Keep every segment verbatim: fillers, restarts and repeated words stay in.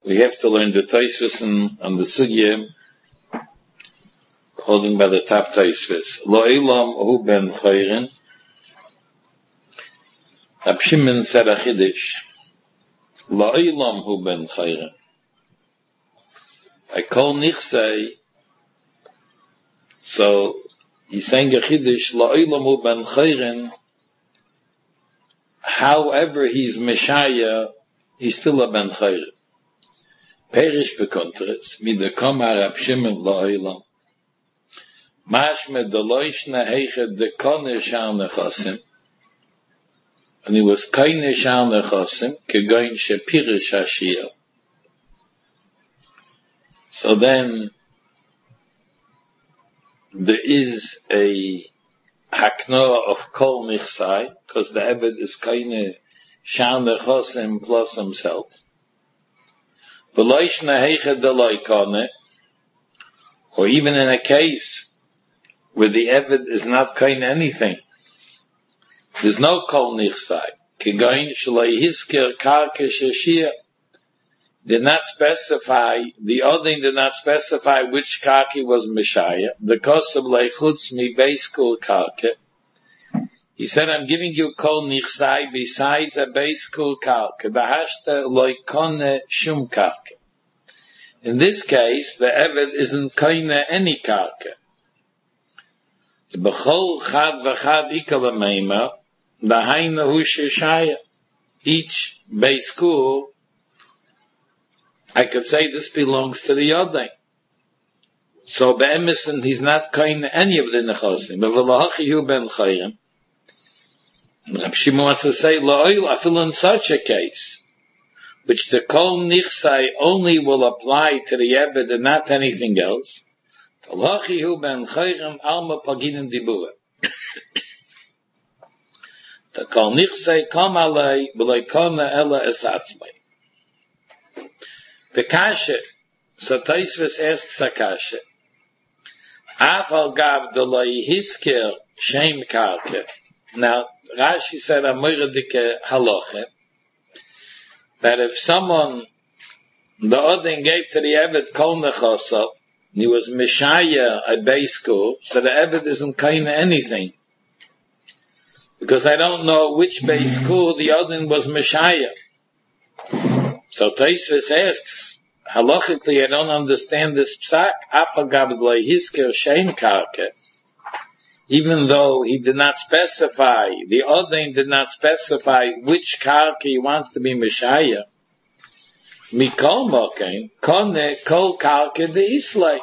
we have to learn the Tosfos and the Sugya, holding by the top Tosfos. Lo Eilam Hu Ben Chayrin. Rab Shimon said a Chiddush. Lo Eilam Hu Ben Chayrin. I call Nichsei. So he's saying a Chiddush. Lo Eilam Hu Ben Chayrin. However he's Messiah, he's still a Ben Chayrin. Perish bekontretz, mit der Kamar Rab Shimon lo Eilam. Mashme de loishne heiche de kone shane chasim. And he was keine shane chasim, kegoin shepirish hashiyah. So then, there is a haknoah of kol nichsai, because the Eved is keine shane chasim plus himself. Or even in a case where the Eved is not kain anything, there's no kol nichsai. Kigain shalei hisker karke sheshia. Did not specify, the other did not specify which karke was Messiah. The cost of leichutz mi beiskul karke. He said, I'm giving you kol nichsai besides a beiskul karke. Dahashta loikone shum karke. In this case, the Eved isn't kaina any karke. B'chol chad v'chad ikala meima, dahaina hu sheshaya. Each beiskul, I could say this belongs to the other. So be'emison, he's not kaina any of the nechosim. But v'lahachi hu ben chayim. Rab Shimon wants to say, la'oil, I feel in such a case, which the kol nichsai only will apply to the Eved and not anything else. V'lahachi hu ben chayim alma paginin dibura. The kol nichsai kam alei, b'lei kona ela esatzmai. The kashe, so Tosfos asks a kashe, Afal gav deloi hisker shem karke. Now, Rashi said a moiradike halacha, that if someone, the Odin gave to the Eved kol nechosov, he was Messiah at base school, so the Eved isn't kind of anything. Because I don't know which base school the Odin was Messiah. So Tosfos asks, halachically I don't understand this psak, Afal gav deloi hisker shem karke. Even though he did not specify, the Odin did not specify which karke he wants to be Messiah. Mikol mokein, kone kol karke de islay.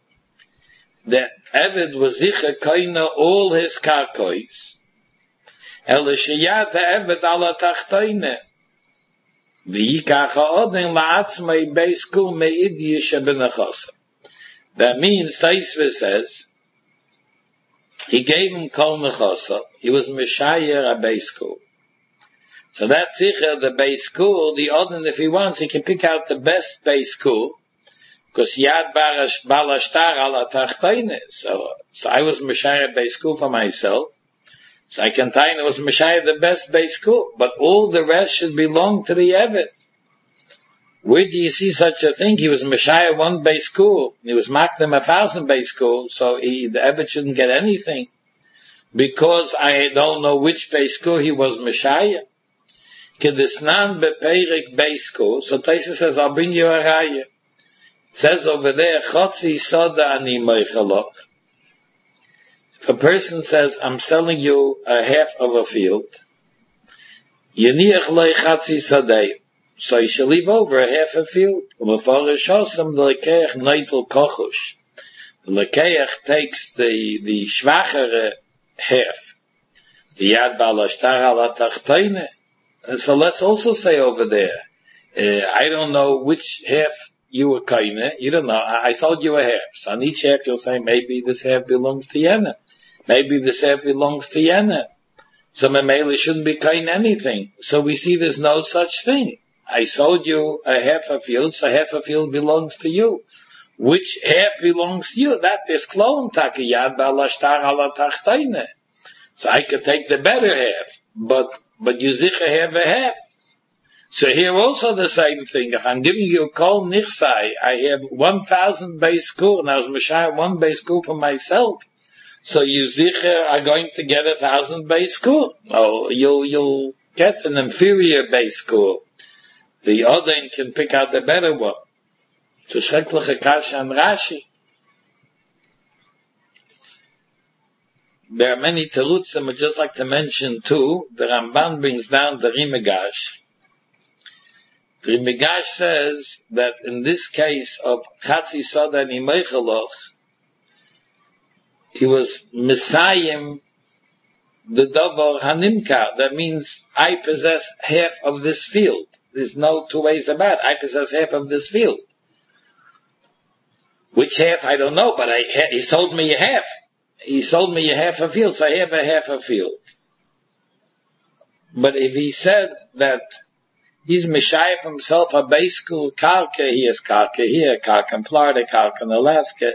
The Eved was zicha kaina all his karkois. El sheyat Eved ala tachtoine. V'yikach ha'odin la'atzmei beis kul me'idye shebenachos. That means, Tosfos says, he gave him kol nechosa. He was Messiah at base school. So that's sicher the base school. The other, if he wants, he can pick out the best base school. Because Yad Balashtar ala Tachtoine. So, so I was Messiah at base school for myself. So I can tell you it was Messiah the best base school. But all the rest should belong to the Eved. Where do you see such a thing? He was Messiah one base school. He was Makdim a thousand base school. So he, the Eved shouldn't get anything. Because I don't know which base school he was Messiah. Kedisnan beperik base school. So Tosfos says, I'll bring you a raya. It says over there, Chotzi soda ani moichalach. If a person says, I'm selling you a half of a field, Yeniach loy chatzi sadei. So you shall leave over a half a field. The lekeach neitel kochush. The lekeach takes the, the schwachere half. The yad balashtar ala tachtoine. So let's also say over there, uh, I don't know which half you were kaine. You don't know. I, I sold you a half. So on each half you'll say, maybe this half belongs to Yena. Maybe this half belongs to Yena. So Memele shouldn't be kaine anything. So we see there's no such thing. I sold you a half a field, so half a field belongs to you. Which half belongs to you? That is klon takiyad balashtar ala tachtoine. So I could take the better half, but but you zicha have a half. So here also the same thing. If I'm giving you kol nichsai, I have one thousand base kur, and I was mishayah one base kur for myself. So you zicher are going to get a thousand base kur. Oh, you'll, you'll get an inferior base kur. The other can pick out the better one. So schreckliche Kasha and Rashi. There are many terutzim, I'd just like to mention too. The Ramban brings down the Rimegash. The Rimegash says that in this case of Chatzi Soda and Imeicheloch, he was Messiah, the Dover Hanimka. That means I possess half of this field. There's no two ways about it. I possess half of this field. Which half, I don't know, but I, he sold me a half. He sold me a half a field, so I have a half a field. But if he said that he's Messiah for himself a base school karka, he has karka here, karka in Florida, karka in Alaska.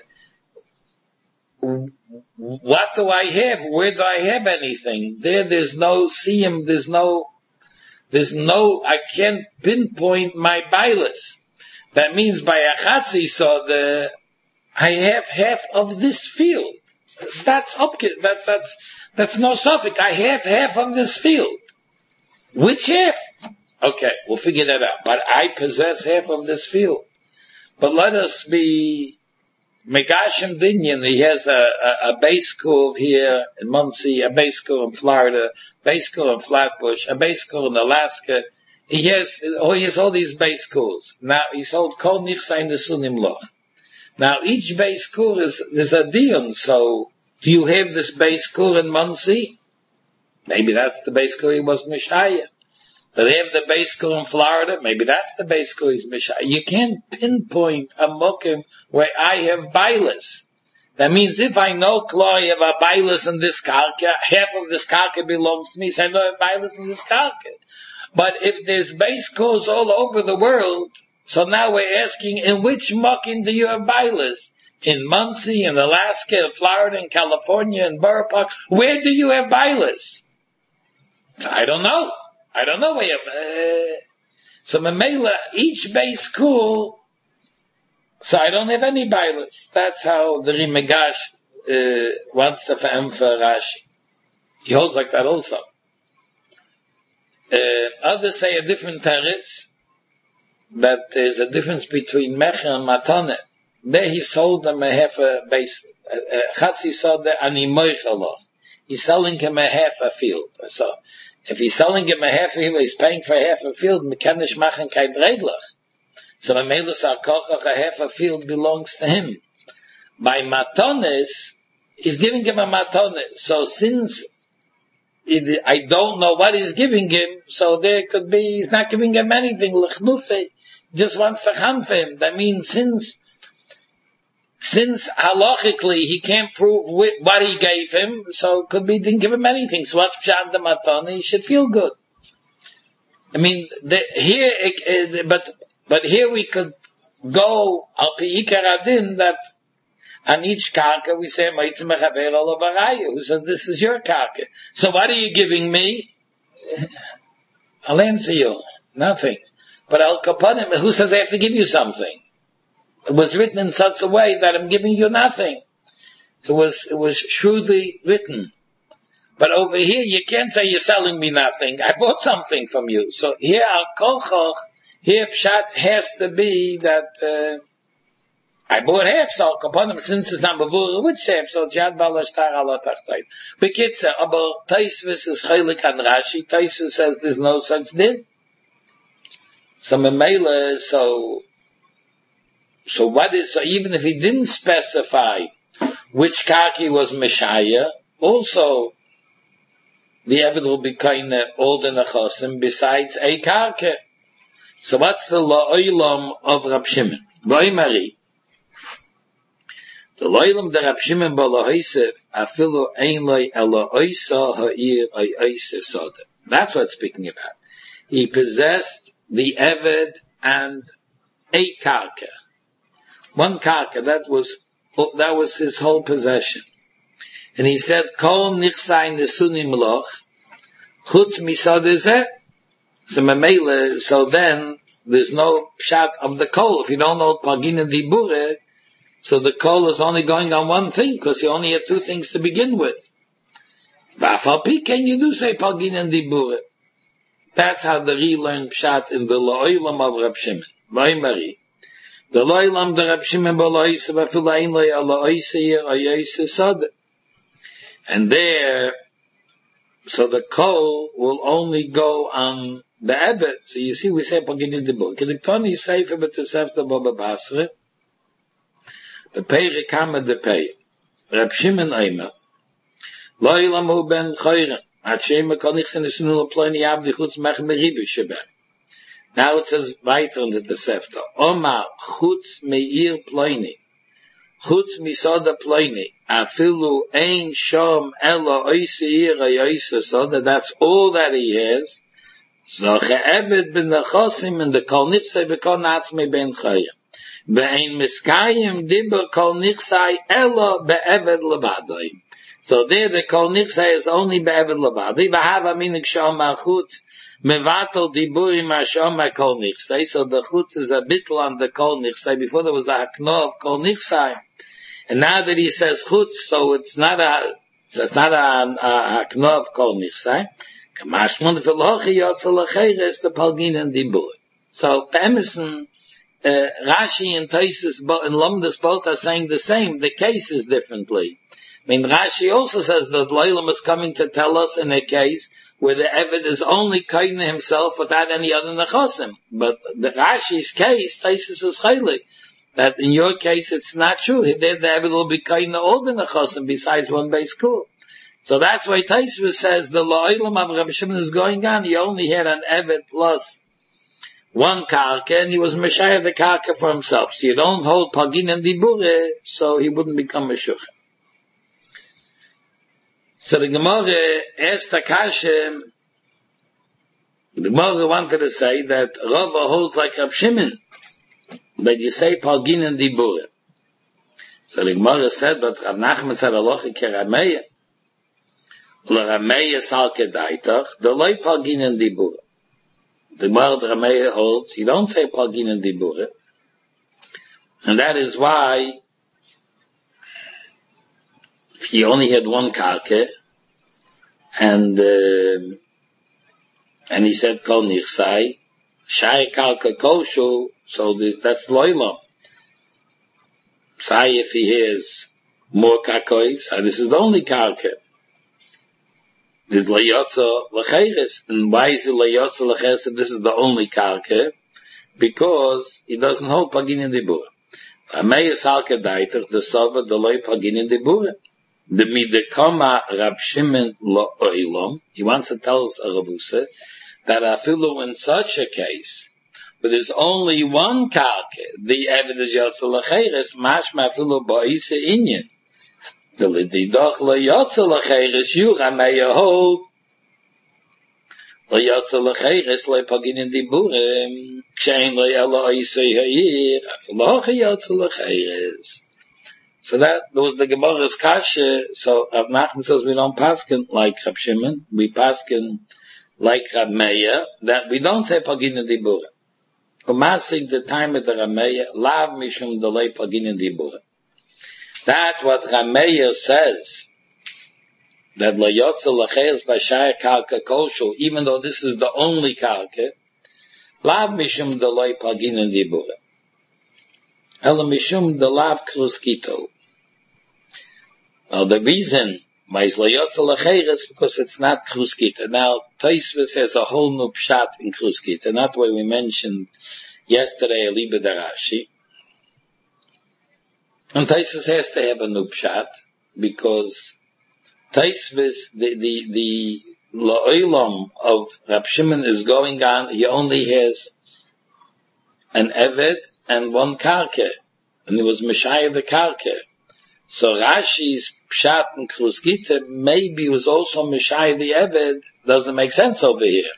What do I have? Where do I have anything? There, there's no siyum, there's no, there's no, I can't pinpoint my bailus. That means by achatzi, so the, I have half of this field. That's up, that's, that's, that's no suffix. I have half of this field. Which half? Okay, we'll figure that out. But I possess half of this field. But let us be Megashim Dinyan. He has a, a, a base school here in Muncie, a base school in Florida, a base school in Flatbush, a base school in Alaska. He has, oh, he has all these base schools. Now, he sold Kol Nichsai Nesunim Loch. Now, each base school is, is a dion, so do you have this base school in Muncie? Maybe that's the base school he was Mishaya. Do they have the base school in Florida? Maybe that's the base school he's Mishaya. You can't pinpoint a mokim where I have bailus. That means if I know, Chloe, I have a bailus in this karka, half of this karka belongs to me, so I know I have bailus in this karka. But if there's base schools all over the world, so now we're asking, in which mokim do you have bailus? In Muncie, in Alaska, in Florida, in California, in Borough Park. Where do you have bailus? I don't know. I don't know where. Uh, so Mamela, each base school, so I don't have any bailus. That's how the Rimegash uh, wants to fa'em for Rashi. He holds like that also. Uh, others say a different teretz, that there's a difference between Mecher and Matane. There he sold them a half a base, Chatzi Soda and Imoichaloch. He's selling him a half a field. So, if he's selling him a half a field, he's paying for a half a field, mekanish machen kein Reglach. So the Melus HaKochach, a half a field belongs to him. By Matones, he's giving him a Matone. So since it, I don't know what he's giving him, so there could be, he's not giving him anything, L'chnufe, just wants to ham for him. That means since, since halachically he can't prove what he gave him, so it could be he didn't give him anything. So what's pshat the matana? He should feel good. I mean, the, here, uh, but but here we could go al pi ikar adin that on each karka we say meitzim mechaver olav araya, who says this is your karka. So what are you giving me? I'll answer you nothing. But al kapanim, who says I have to give you something? It was written in such a way that I'm giving you nothing. It was, it was shrewdly written. But over here, you can't say you're selling me nothing. I bought something from you. So here, al kolchoch, here pshat has to be that, uh, I bought half, so al kaponim, since it's not bavur, which half, so jad balashtar ala tachtayt. Bekitza, aber Taisvis is chaylik an Rashi. Taisvis says there's no such din. So memela, so, So what is, so even if he didn't specify which kaki was Meshaya, also the evidence will be kind of old and achosim besides a kaki. So what's the la'olam of Rab Shimon? Mari. The la'olam of Rab Shimon b'lahoisef afilu ein loy ela oisa ha'ir ay oisa soda. That's what it's speaking about. He possessed the Eved and a karka. One karka, that was, that was his whole possession. And he said, Kol nichsai nesunim loch, chutz misodezeh. So memele, so then there's no pshat of the kol. If you don't know pagina dibure, so the kol is only going on one thing, because you only have two things to begin with. V'afalpi can you do say pagina dibure? That's how the relearned pshat in the lo'ilam of Rab Shimon. Lo'imari. The lo'ilam the Rab Shimon b'lo'isa v'afilayin lo'ya lo'isa yir o'yoisa sod. And there, so the kol will only go on the evet. So you see, we say pagina dibure. Kediktoni seifer b'tesefta b'ba basre. The pei rekama de pei. Rab Shimon oimer. Lo'ilam hu ben choyren. Now it says weiter in the Tosefta. Omar chutz meir ploini, chutz misoda ploini, afilu ein shom elo oiseir oisa soda. That's all that he has. Zoche eved ben nechosim and the kol nichsai bekol natzmei ben chayim. Ve'ein miskayim dibber kol nichsai elo be'eved levadoi. So there the kol nichsai is only be'eved levadi. V'hava minik shom ma'chutz mevatel diburi ma'shom ma'kol nichsai. So the chutz is a bitl on the kol nichsai. Before there was a hakno of kol nichsai. And now that he says chutz, so it's not a, it's not a, a hakno of kol nichsai. Kamashmon v'lochi yotzel l'cheres the palgin and dibur. So Emerson, uh, Rashi and Taisus and Lomdus both are saying the same. The case is differently. I mean, Rashi also says that Loilam is coming to tell us in a case where the Eved is only kaina himself without any other nechosim. But the Rashi's case, Taisus is chaylik. That in your case it's not true. There the Eved will be kaina all the nechosim besides one base kur. So that's why Taisus says the Loilam of Rabbi Shimon is going on. He only had an Eved plus one karka, and he was Meshayah the karka for himself. So you don't hold pagin and dibure, so he wouldn't become a shukh. So the Gemara asked Akashem, the Gemara wanted to say that Rava holds like Rab Shimon, that you say pagin and dibure. So the Gemara said, but Rav Nachman said alochi ke Rameya, l'Rameya sal kedaitach, the loy pagin and dibure. The Gemara of Rameya holds, you don't say pagin and dibure, and that is why if he only had one karke, and uh, and he said kol nichsai, shai karke koshu, so this, that's loilam. Say if he has more karkois, so this is the only karke. This is layotza lecheres, and why is it layotza lecheres? This is the only karke, because he doesn't hold pagin in dibur. Amei salke daiter the sova the loy pagin in dibur. The midekama Rab Shimon lo oilom. He wants to tell us a Rabusa that afilu in such a case, but there's only one karke. The evidence yotza lecheres mashma afilu ba'isa inyan. The lididach lo yotza lecheres you Rameya hold lo yotza lecheres lo pagin in diburim kshein lo yala oisei ha'ir afilu yotza lecheres. So that, there was the Gemara's kasha, so Rav Nachman says we don't paskin like Rab Shimon, we paskin like Rab Meir, that we don't say pagin in dibura. Umasig the time of the Rab Meir, lav mishum delay pagin in dibura. That what Rab Meir says, that la yotza lecheres b'shaya karka koshu, even though this is the only karka, lav mishum delay pagin in dibura. Ela mishum delav kruskito. Now the reason why it's layotza lecheres is because it's not kruskita. Now Tosfos has a whole new pshat in kruskita, not what we mentioned yesterday, Eliba Darashi. And Tosfos has to have a new pshat because Tosfos, the the the la'olam of Rab Shimon is going on. He only has an eved and one karke, and it was Meshayah the karke. So Rashi's pshat and kruskita maybe was also Meshayah the eved. Doesn't make sense over here.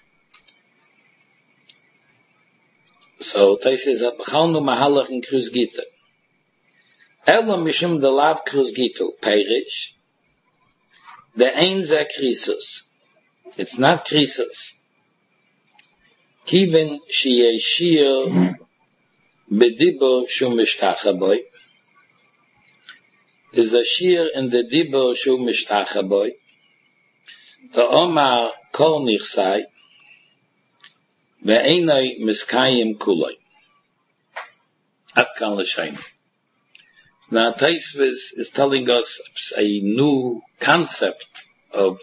So Tais says b'chalnu mahalach in kruskita. Ela mishum de lav kruskitu perish. The ein ze krisus. It's not krisus. Kiven sheyeshir bedibur shu mishtacha boy. There's a shir in the dibur shu mishtacha boy. The Omar kol nichsai ve'enai miskayim kuloi. At kan l'shayin. Now Taisvis is telling us a new concept of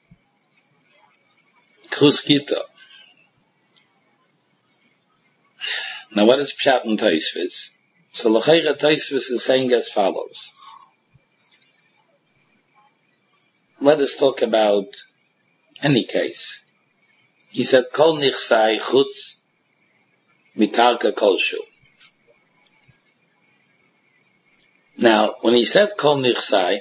Kruskita. Now what is Pshat in Taisvis? So L'chaira Taisvis is saying as follows. Let us talk about any case. He said, Kol nichsai chutz mikarka kolshu. Now, when he said Kol nichsai,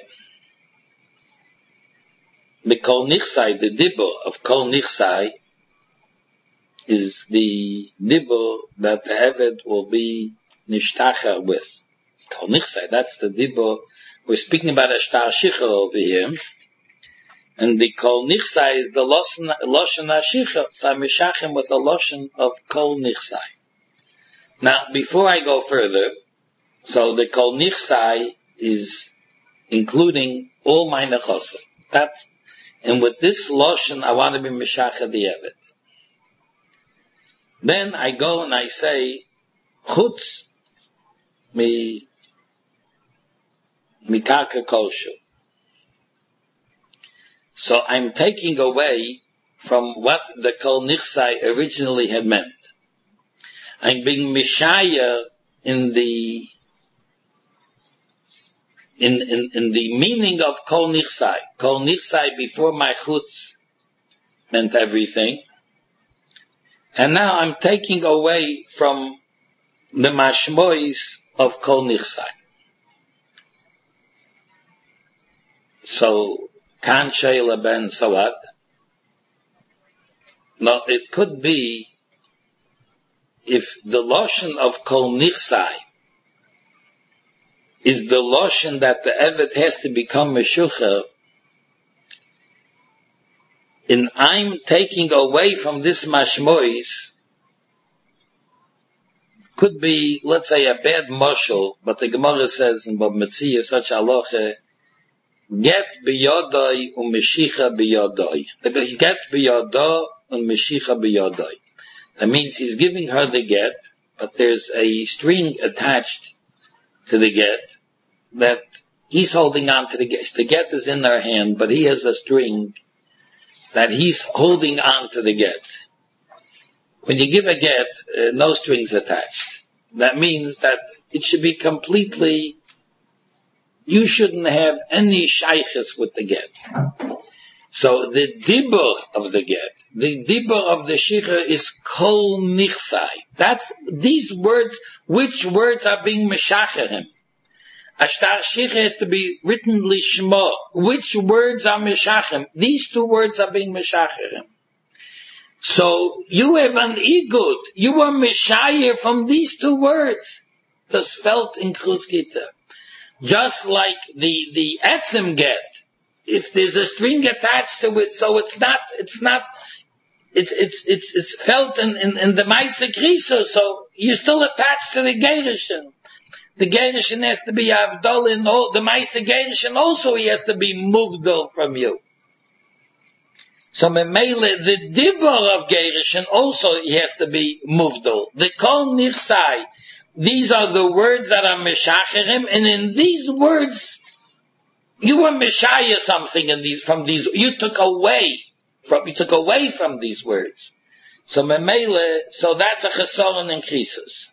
the Kol nichsai, the dibur of Kol nichsai, is the dibur that the Eved will be nishtacha with. Kol nichsai, that's the dibur. We're speaking about a shtar shicha over here. And the Kol nichsai is the loshen hashicha. So I'm mishachim with a loshen of Kol nichsai. Now, before I go further, so the Kol nichsai is including all my nechosim. That's, and with this loshen, I want to be mishacha the Eved. Then I go and I say, chutz mi mikarka kolshu. So I'm taking away from what the Kol nichsai originally had meant. I'm being mishaya in the In, in, in the meaning of Kol nichsai. Kol nichsai before my chutz meant everything. And now I'm taking away from the mashmois of Kol nichsai. So, kan sheila ben sawad. No, it could be if the loshen of Kol nichsai is the loshen that the Eved has to become Meshucha, and I'm taking away from this mashmois, could be, let's say, a bad mashal, but the Gemara says in Bab Metzia, such halacha, get biyodai um meshicha biyodai. Get biyodai um meshicha biyodai. That means he's giving her the get, but there's a string attached to the get, that he's holding on to the get. The get is in her hand, but he has a string that he's holding on to the get. When you give a get, uh, no strings attached. That means that it should be completely, you shouldn't have any shaykhs with the get. So the dibur of the get, the dibur of the shikha is kol nichsai. That's, these words, which words are being meshacher him? Ashtar shikha has to be written lishma. Which words are meshacher? These two words are being meshacher him. So you have an igud. You are meshayer from these two words. Das felt in Kruskita. Just like the, the etzem get. If there's a string attached to it, so it's not, it's not, it's, it's, it's, it's felt in, in, in the Maisa Krisa, so you're still attached to the Gerishin. The Gerishin has to be Avdol in all, the Maisa Gerishin also he has to be Muvdol from you. So Memele, the Dibur of Gerishin also he has to be Muvdol. The Kol Nichsai, these are the words that are Meshacherim, and in these words, you were Meshaya something in these, from these, you took away from, you took away from these words. So Memele, so that's a chesaron in Krisus.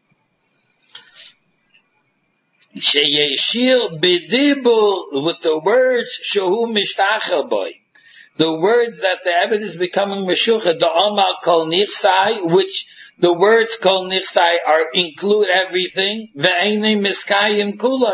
Sheyeshir b'dibur, with the words, shehu mishtachel boy. The words that the Eved is becoming Meshucha, the Omar Kol Nichsai, which the words Kol Nichsai are, include everything, ve'enei miskayim kulai.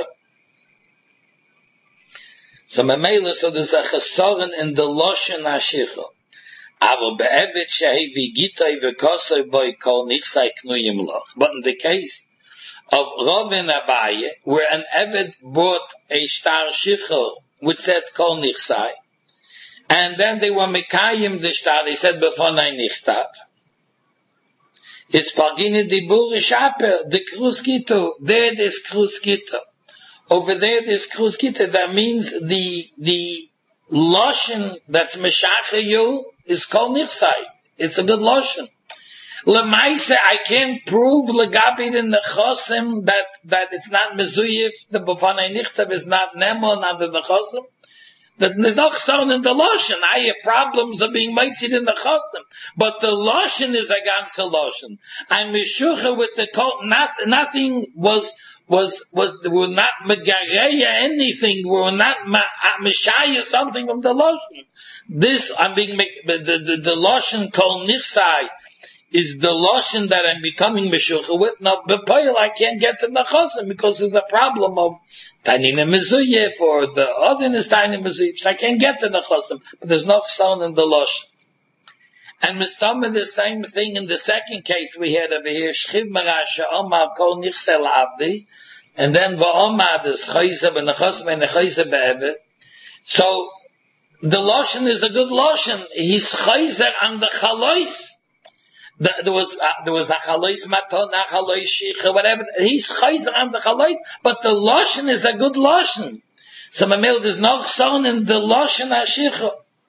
So Mamela, so there's a chesaron in the Loshen HaShicha. Avo be'evet shehevi gitay v'kosay boy Kol Nichsai knuyim loch. But in the case of Rav and Abaye, where an Eved brought a star shicha, which said Kol Nichsai, and then they were Mekayim the star, they said Befonai Nichtav. is Pagine Dibur Shaper, the Kruskito. There it is Kruskito. Over there it is Kruskito. That means the, the Loshen that's Meshacha you is called Nichsai. It's a good Loshen. Lemaise, I can't prove Legabit in the Chosim that, that it's not Mezuyif, the Bufanei Nichtav is not Nemo, not in the Chosim. There's, there's no chson in the Loshen. I have problems of being mitzvah in the chosim. But the Loshen is a ganze Loshen. I'm mishucha with the cult. Nothing was, was, was, we're not megareya anything. We're not mishaya something from the Loshen. This, I'm being, the, the, the Loshen called Nichsai is the Loshen that I'm becoming mishucha with. Now, B'poil, I can't get to the chosim because there's a problem of Tainina Mezuyef, or the other is Tainina Mezuyef. So I can't get to the Chosim, but there's no Chson in the Loshen. And Mistama, the same thing in the second case we had over here, Shchiv Marasha, Omar Kol Nichsel Abdi, and then Va'omar, the Chayza, V'nechosim, and the Chayza Be'evet. So, the Loshen is a good Loshen. He's Chayzer on the Chalois. The, there was uh, there was a chalois maton, a chalois shicha, whatever. He's chayzer on the chalois, but the loshen is a good loshen. So mamil, there's no chson in the loshen hashicha.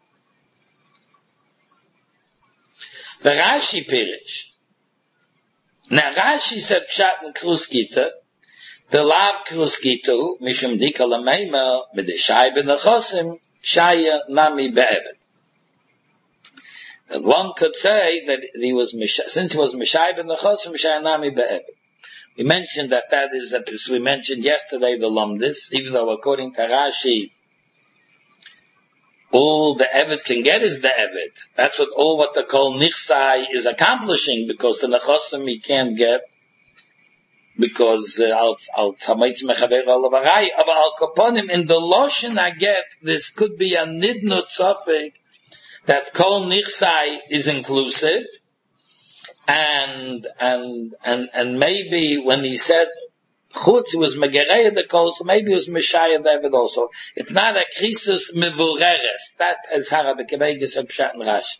The Rashi pirish. Now Rashi said pshat in kruskita, the lav kruskitu mishum dika lameima medeshai ben achosim shaya nami be'evet. That one could say that he was, since he was Mishai ben Nechosim, Mishai Nami Be'evet. We mentioned that that is, as we mentioned yesterday, the Lumdis, even though according to Rashi, all the Evet can get is the Evet. That's what all what they call Nichsai is accomplishing, because the Nechosim he can't get, because al Tzamaitz Mechaber al Avarai, but al Kaponim, in the Loshen I get, this could be a Nidnut Sofik, that Kol Nichsai is inclusive, and, and, and, and maybe when he said Chutz was Megerei the Kol, so maybe it was Meshaya David also. It's not a Krisus Mevureres. That is Harabe Kebegis and Pshat and Rashi.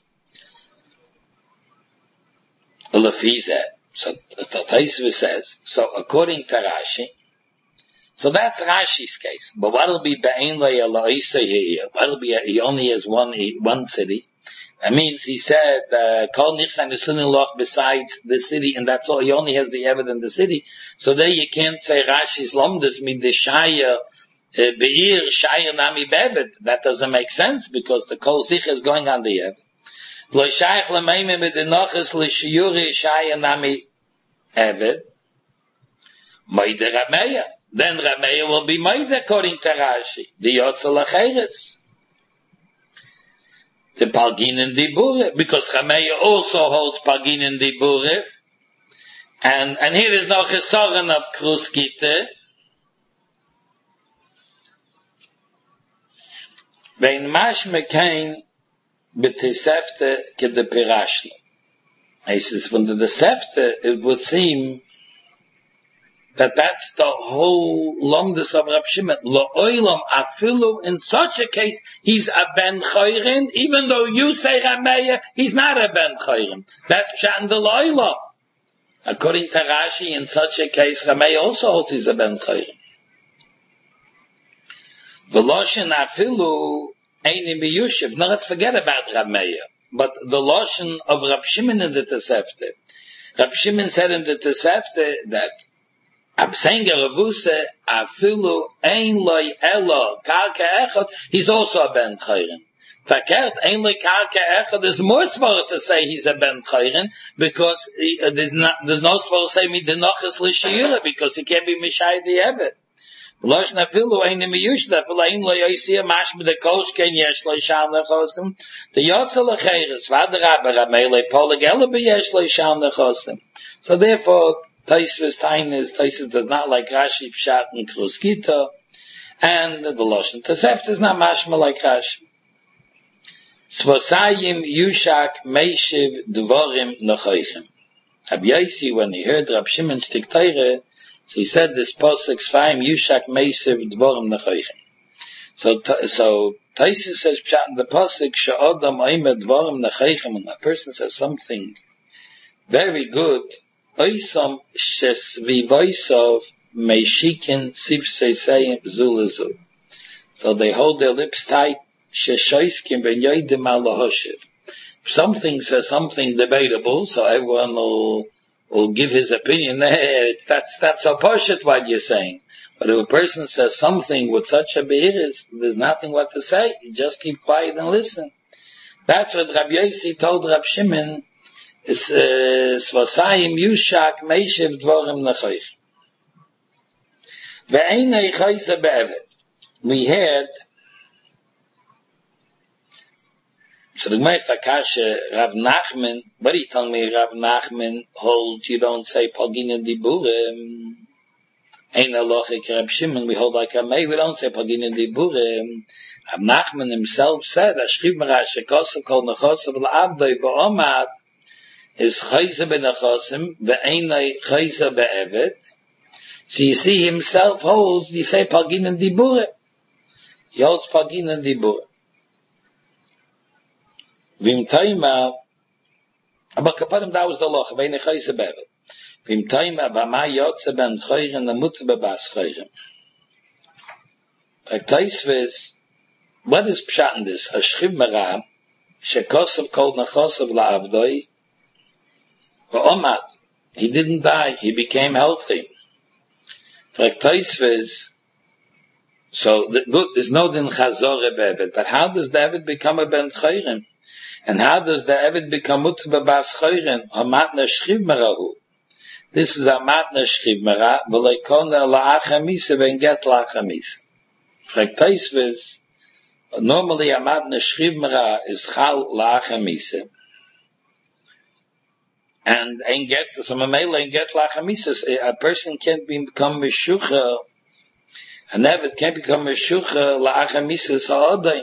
Lefize. So, the Taisva says, so according to Rashi, so that's Rashi's case. But what'll be Be'en Le'Eloisa here? What'll be, he only has one, one city. That means he said, Kol Nichsan is Sunin Loch besides the city, and that's all. He only has the evidence in the city. So there you can't say Rashi's Lomdus mean the Shaya, Be'ir, Shaya Nami Bevet. That doesn't make sense, because the Kol Zich is going on the Evet. Lo Shayach L'meime mit Enochis L'Shiyuri Shaya Nami Evet. Moide Rameya. Then Rameya will be made according to Rashi. The Yotzel Acheretz. The Pagin and Dibure. Because Rameya also holds Pagin and Dibure. And, and here is no Chesoren of Kruskite. Vein Mash Mekain B'Tesefte ke de Pirashla. He says, from the Tesefte, it would seem that that's the whole lomdus of Rab Shimon. Lo oilam afilu, in such a case, he's a ben chayrin, even though you say Rameya, he's not a ben chayrin. That's pshat the loilam. According to Rashi, in such a case, Rameya also holds he's a ben chayrin. V'loshen afilu eini miyushiv. Now let's forget about Rameya. But the loshen of Rab Shimon in the Tesefte. Rab Shimon said in the Tesefte that Absenga Ravuse afilu ein loy elo karka echad. He's also a ben chayrin. Verkehrt ein loy karka echad. There's more svara to say he's a ben chayrin because he, uh, there's not there's no svara to say mi denochas l'shiyura because he can't be mishai the evet. V'losh nafilu ein miyush nafilu ein loy yisiyah mashma de kosh ken yesh loy sham lechosim. The yotzel acheres v'adrab ramele poligela b'yesh loy sham lechosim. So therefore, Taisva's time is, Taisva does not like Rashi Pshat and Kruskita, and the Loshen Tosefta is not mashma like Rashi. Svosayim Yushak Meishiv Dvorim Nechoichem. Rabbi Yosi, when he heard Rab Shimon's Tikteire, so he said this posuk Svaim Yushak Meishiv Dvorim Nechoichem. So, so Taisva says Pshat in the posuk She'odam Oime Dvorim Nechoichem, when a person says something Very good. Oisam shesvivoisov meishikin sivseisei zulazu. So they hold their lips tight. Sheshoiskim ben yoidim alahoshiv. If something says something debatable, so everyone will, will give his opinion. That's, that's so poshut what you're saying. But if a person says something with such a behiris, there's nothing what to say. You just keep quiet and listen. That's what Rabbi Yossi told Rab Shimon, is Svasayim Yushak Meishiv Dvorim Nechoich. Ve'einei Chayza Be'evet. We had, so the Gemara Kasha, Rav Nachman, what do you tell me, Rav Nachman holds you don't say Pagin and Diburim. Ein Alochik Rab Shimon, we hold like a May, we don't say Pagin and Diburim. Rav Nachman himself said, Ashriv Mara Shekosav Kol Nechosav L'Avdoi V'Omad is Chayza B'Nechosim Ve'einei Chayza Be'evet. So you see himself holds, you say Pagin and Diburim. He holds Pagin and Diburim. Vim Taima, but kapadim that was the loch. Ve'einei Chayza Be'evet. Vim Taima V'ma Yotze Ben Choyren Namut B'Bas Choyren. Like Taisves, what is pshat in this? Ashchiv Mera, Shekosav Kol Nechosav La'avdoi, V'Omad. He didn't die, he became healthy. Like Taisves, so the, good, there's no din Chazor Be'evet, but how does the Eved become a Ben Choyren? And how does the Eved become Mutba Bas Choyren? Amatna Shchiv Merahu. This is Amatna Shchiv Mera, V'Leikona La'achamisa V'Enget La'achamisa. Like Taisves, normally Amatna Shchiv Mera is Chal La'achamisa. And Enget, so Mamela Enget La'achamisa, a person can't become Meshucha, an Eved can't become Meshucha La'achamisa Sa'odai.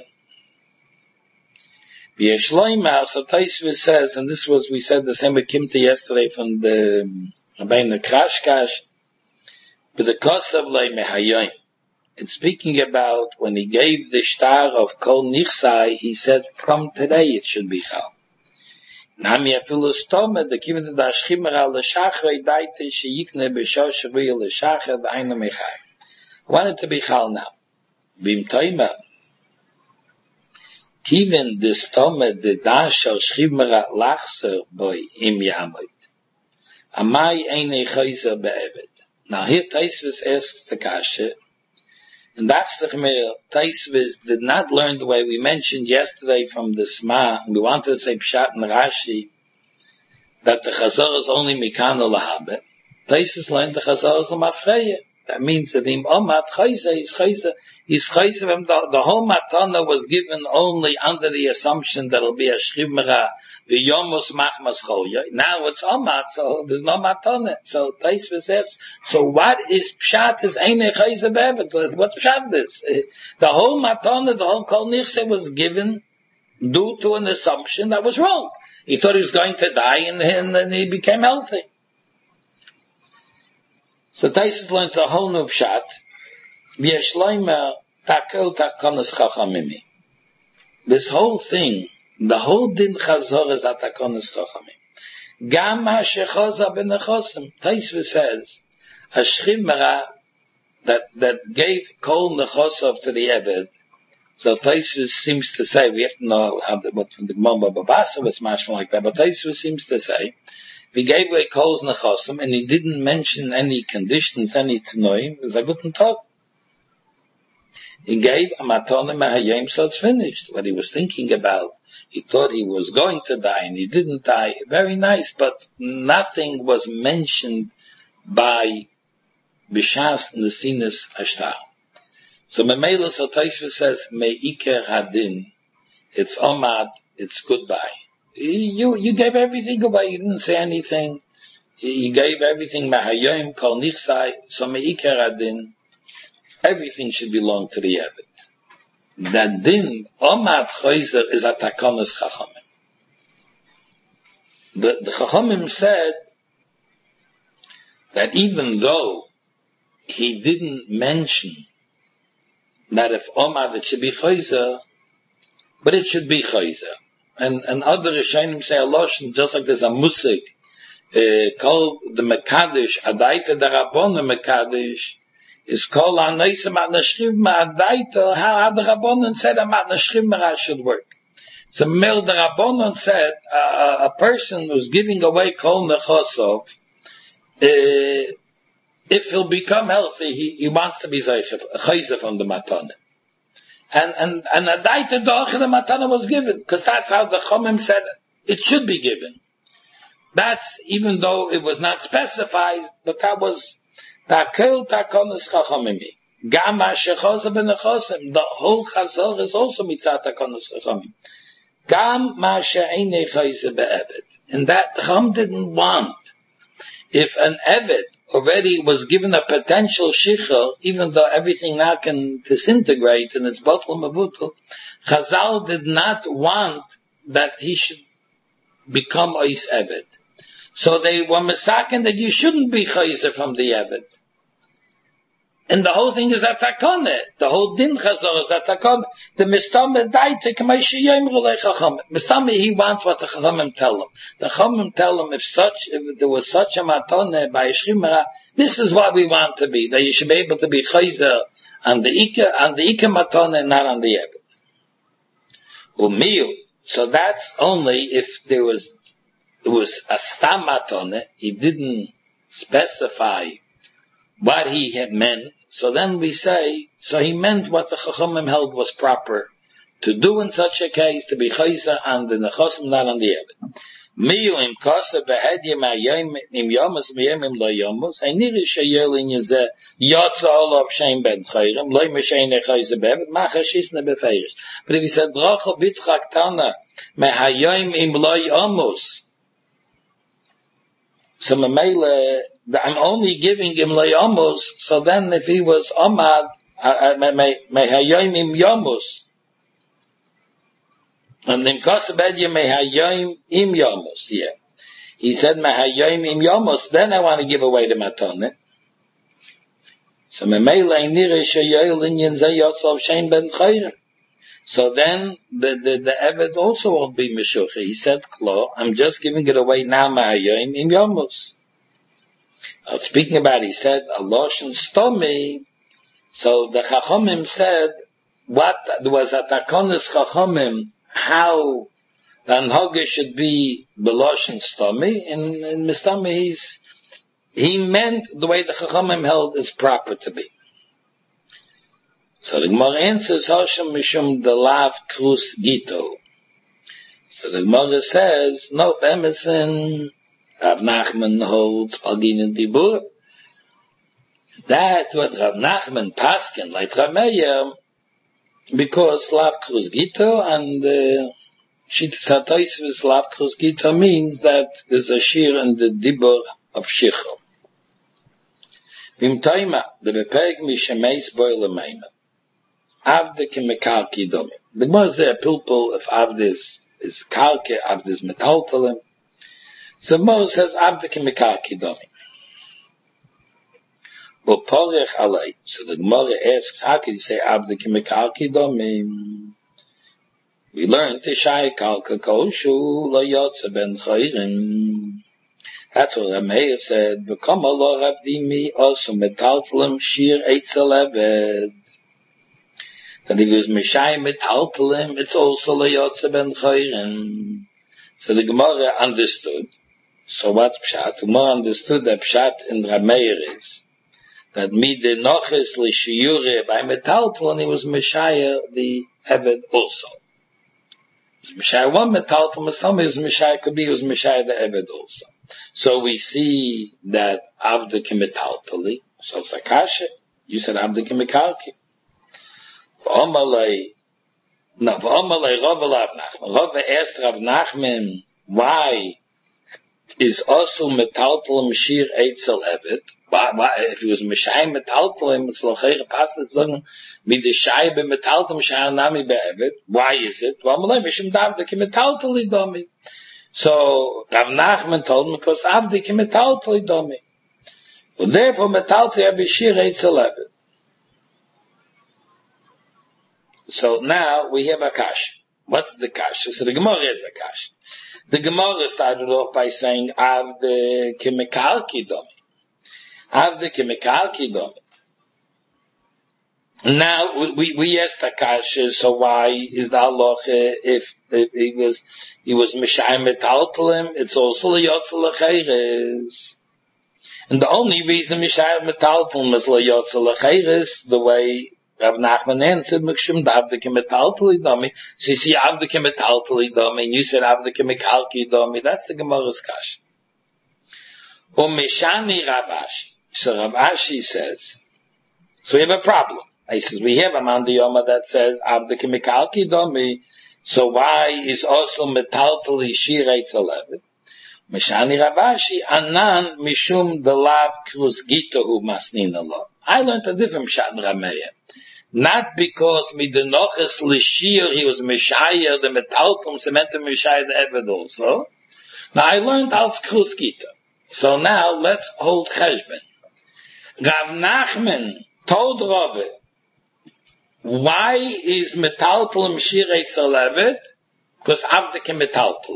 V'yeshloima, so Taisvis says, and this was, we said the same with Kimta yesterday from the Rabbeinu Krashkash, but the Kosav Lei Mehayoim. It's speaking about when he gave the shtar of Kol Nichsai, he said, from today it should be Chal. Nami afilu stome, the kivet da Ashchimera l'shachre, daite sheyikne b'shor shvui l'shachre, v'ayna mechai. I want it to be Chal now. Bim Toima, Kiven the stome, the dash of Shchimera lachser boy im yamoit. Amai eine chayza be'evet. Now here Taisvis asks the kasha, and that's the Chmer, Taisvis did not learn the way we mentioned yesterday from the Sma, we wanted to say Pshat and Rashi, that the Chazor is only Mikana Lahabe. Taisvis learned the Chazor is Lamafreya. That means that Im Omat Chayza is Chayza, is Chayza, the, the whole Matana was given only under the assumption that it'll be a Shchiv Mera, the Yomus Machmas Cholya. Now it's Omat, so there's no Matana. So Taisva says, so what is Pshat is Eine Chayza Be'evet? What's Pshat this? The whole Matana, the whole Kol Nichse was given due to an assumption that was wrong. He thought he was going to die and, and, and he became healthy. So Taisva learns a whole new Pshat. V'yeshloima takel takonas chachamimi. This whole thing, the whole din chazor is atakonas chachamim. Gam ha'shechoza b'nechosim. Taisva says, Ashchiv Mera, that, that gave kol nechosov to the Eved. So Taisva seems to say, we have to know how the, what the Gemara Babasa was mashma like that, but Taisva seems to say, we gave away kol's nechosim, and he didn't mention any conditions, any tanoim, because I wouldn't talk. He gave a matana mehayim, so it's finished. What he was thinking about, he thought he was going to die, and he didn't die. Very nice, but nothing was mentioned by Bishas Nesinas Ashtar. So Memela Sotaishva says, Me'iker Hadin, it's Omad, it's goodbye. You, you gave everything away, you didn't say anything. You gave everything, Mahayim, Kol Nichsai, so Me'iker Hadin, everything should belong to the Eved. That din, Omad Choyzer, is a takonas Chachamim. The, the Chachamim said that even though he didn't mention that if Omad it should be Choyzer, but it should be Choyzer. And, and other Rishonim say a lotion, just like there's a musik, called the Mekadesh, Adaita the Rabbonim Mekadesh, is called Anoisa Matnashchim Adaita, how the Rabbonim said a Matnashchim should work. So Mel the Rabbonim said uh, a person who's giving away Kol Nechosov, uh, if he'll become healthy, he, he wants to be Chayze from the Matana. And, and, and Adaita Doch the Matana was given, because that's how the Chomim said it should be given. That's, even though it was not specified, but that was Takel Takonis Chachomimi. Gama Shechosa Ben Nechosim. The whole Chazor is also Mitzat Takonis Chachomim. Gam Ma She'einei Chayze Be'evet. And that Chacham didn't want. If an Evet already was given a potential Shichur, even though everything now can disintegrate and it's Batul Mavutul, Chazal did not want that he should become Ois Evet. So they were misaken that you shouldn't be chayzer from the Eved. And the whole thing is atakone. The whole din chazor is atakone. The mistame daite k'meishi yemru lechacham. Mistame, he wants what the chachamim tell him. The chachamim tell him if such, if there was such a matone by Yeshrimera, this is what we want to be. That you should be able to be chayzer on the ike, on the ike matone, not on the Eved. Umiyu. So that's only if there was It was a stam matone. He didn't specify what he had meant. So then we say, so he meant what the Chachamim held was proper to do in such a case, to be chayza on the nechosim, not on the evet. Miyu im kasa behedye ma'yayim im yomus miyemim lo yomus. Einiri sheyel in yezeh yotza olav shein ben chayrim loy meshein chayza be'evet machashisne befeirish. But if he said bracha bitchak tana mehayayim im lo yomus, so Mamela, I'm only giving him Layamos, so then if he was Omad, Mehayim im Yomus, and then Kosabedya Mehayim im Yomus, yeah. He said Mehayim im Yomus, then I want to give away the Matone. So Mamela, Nire Shayel Inyan Zayotzov Shein Ben Chayre. So then the, the, the Eved also won't be Meshucha. He said, Klo, I'm just giving it away now, Ma'ayoim im Yomus. Uh, speaking about, he said, Alosh and Stomi. So the Chachomim said, what, there was a Takonis Chachomim, how the Anhoga should be Belosh and Stomi. And in Mistomi, he's, he meant the way the Chachomim held is proper to be. So the Gemara answers, Hashem Mishum the Lav Krus Gito. So the Gemara says, no, Emerson, Rav Nachman holds Pagin and Dibur. That what Rav Nachman Paskin, like Rav Meir, because Lav Krus Gito and Shittas HaTosfos Lav Krus Gito means that there's a shir in the Dibur of Shichur. Vim Toima, the Bepeg Mishemeis Boile Meina. Avde ke mekalki domi. The Gemara is there, pilpul, if avde is, is kalke, avde is metaltalim. So the Gemara says, avde ke mekalki domi. But polech alay. So the Gemara asks, how can you say avde ke mekalki domi? We learned, Tishai kalka koshu, lo yotze ben chayrim. That's what Rameir said, V'kama lo rabdimi, also metaltalim, shir eitzel eved. That if he was Mishai Metaltalim, it's also Leyotze Ben Chayrim. So the Gemara understood. So what's Pshat? The Gemara understood that Pshat in Rameir is that Mide Noches L'Shiyure by Metaltalim, he was Mishai the Eved also. He was Mishai one Metaltalim, somebody was Mishai, could be he was Mishai the Eved also. So we see that Avde Ke Metaltali, so it's a kasha. You said Avde Ke Mekalki. V'omalei, no, v'omalei Rav Rav Nachman. Rav asked Rav Nachman, why is also metaltalim shir eitzel evet? Why, why, if he was mishai metaltalim, it's locheire passes sagen, wie the shai be metaltalim shai nami be evet. Why is it? V'omalei mishim davde ki metaltali domi. So Rav Nachman told him, because avde ki metaltali domi. Well, therefore metaltali abi shir eitzel evet. So now we have a kash. What's the kash? So the Gemara is a kash. The Gemara started off by saying, Avde Kimikalki Domi. Avde Kimikalki Domi. Now, we, we asked Akasha, so why is the halacha, if, if he was, he was Mishayim Metaltalim, it's also Liyotze Lecheres. And the only reason Mishayim Metaltalim is Liyotze Lecheres, the way Rav Nachman answered, Mekshim Avdeke Metaltali Domi. So you see Avdeke Metaltali Domi, and you said Avdeke Mekalki Domi. That's the Gemara's Kasha. Umeshani Ravashi. So Ravashi says, so we have a problem. He says, we have a Mandiyoma that says Avdeke Mekalki Domi, so why is also Metaltali Shirei Tzalevet? Meshani Ravashi, Anan Mishum Delav Kruz Gitahu Masnina Lo. I learned a different Shat Rameya. Not because midenoches l'shir he was mishayir the metaltum cemented mishayir the eved also. Now I learned als kruz gita. So now let's hold cheshbon. Rav Nachman told Rave, why is metaltum shirei tzalevet? Because avdeke metaltum.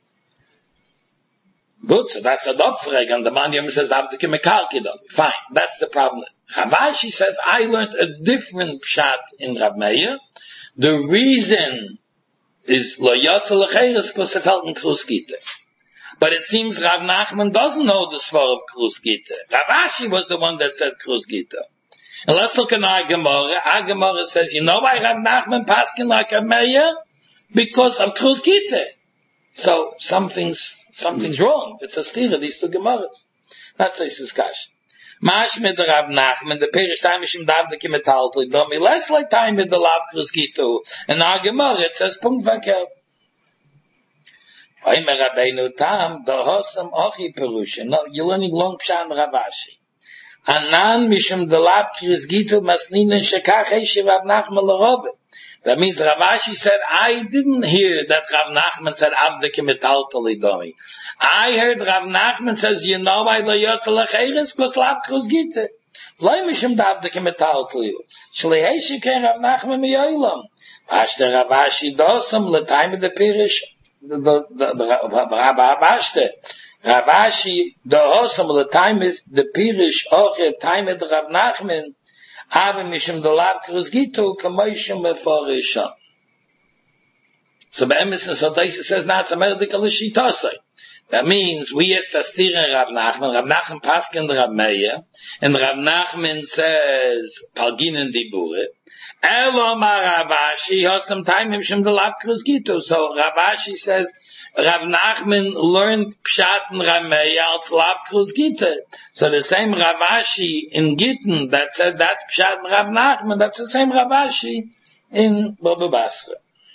Good, so that's a dopfreg, and the Manyam says avdeke mekalki dom. Fine, that's the problem. Ravashi says, I learned a different pshat in Rav Meir. The reason is lo yotze lecheres because it felt in Kruz Gita. But it seems Rav Nachman doesn't know the svar of Kruz Gita. Ravashi was the one that said Kruz Gita. And let's look at our Gemara. Our Gemara says, you know why Rav Nachman paskin like Rav Meir? Because of Kruz Gita. So something's, something's wrong. It's a stira, these two Gemaras. That's the discussion. Mash mit Rav Nachman, the Perish time is im Davdeke Metaltli Domi, less like time with the Lav Kruz Gitu. And our Gemara, it says, Punkt Vakel. Oimer Rabbeinu Tam, the Hosam Ochi Perusha. No, you're learning long Pshan Ravashi. Anan mishum the Lav Kruz Gitu masninen shekach eishi Rav Nachman l'Rove. That means Ravashi said, I didn't hear that Rav Nachman said, Avdeke Metaltli Domi. I heard Rav Nachman says, you know why lo yotze lecheres? Because Lav Kruz Gita. Loi mishum davdeke metaltli. Shleiheshi ken Rav Nachman miyoylam. Ashte Ravashi dosam l'time of the Pirish, the, the, the, the Rabbi Abashte. Ravashi dosam l'time of the Pirish, oche time of the Rav Nachman, ave mishum the Lav Kruz Gita, kamoishim meforisham. So Be'emes and Sotaish says, not it's a medical shitosai. That means we asked Astir and Rav Nachman. Rav Nachman paskin Rav Meir, and Rav Nachman says Palgin and Dibure. Elo ma Ravashi hosam time him shem the Lav Kruz Gitu. So Ravashi says Rav Nachman learned Pshat and Rav Meir als Lav Kruz Gitu. So the same Ravashi in Gittin that said that's Pshat and Rav Nachman, that's the same Ravashi in Baba Basra.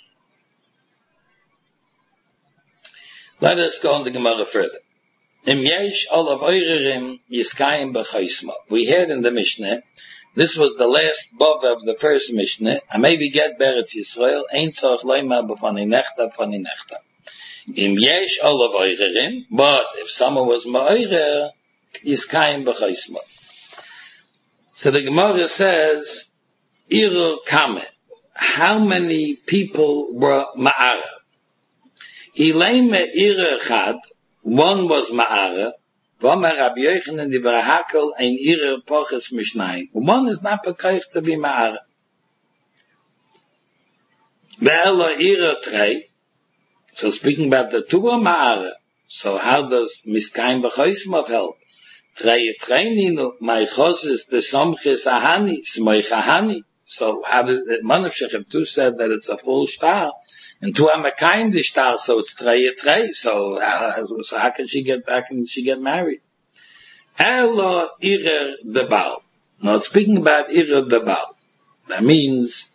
Let us go on the Gemara further. Im yesh olav oirerim yiskayim b'chaisma. We heard in the Mishnah, this was the last bov of the first Mishnah, I maybe get Beretz Yisrael, ein tzorach loimar b'fani nechta b'fani nechta. Im yesh olav oirerim, but if someone was ma'oirer, yiskayim b'chaisma. So the Gemara says, irur kame, how many people were ma'ara? Ilaim me'ira chad, one was ma'ara, v'omer Rabbi Yochanan divrei hakel ein ira poches mishnayim. One is not bekoich to be ma'ara. Ve'elo ira trei, so speaking about the two are ma'ara, so how does miskayim b'choismov help? Trei treininu, ma'ich the somchis ahani, smoich ahani. So how does it, Manav Shechem Tu said that it's a full star, and two are a kind of star, so it's trei trei. So, uh, so how can she get, how can she get married? Elo irer the Baal. Now speaking about irer the Baal, that means,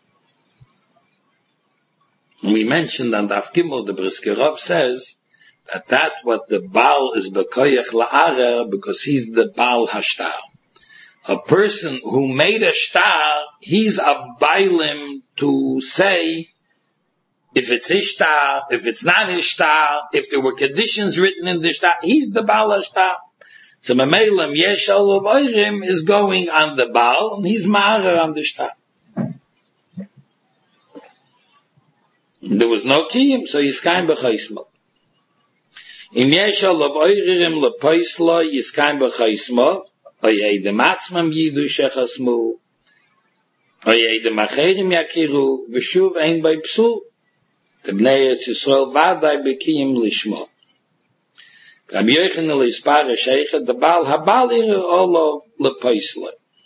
we mentioned on Daf Gimel, the Brisker Rav says, that that what the Baal is bekoyach la'arer, because he's the Baal hashtar. A person who made a star, he's a bailim to say, if it's his star, if it's not his star, if there were conditions written in the star, he's the Baal hashtar. So Mameilam Yesh Olav Oyrim is going on the Baal, and he's Ma'arer on the star. There was no kiyum, so he's kind b'chaismal. Im yeshal of oirim le poisla yiskaim b'chaisma, oye de matzmam yidu shechasmu, oye de macherim yakiru, v'shuv ein by psul, the bnei Yisrael vaday b'kiyim lishma. Rabbi Yochanan le ispara sheikha, the Baal habal ira olo le poisla.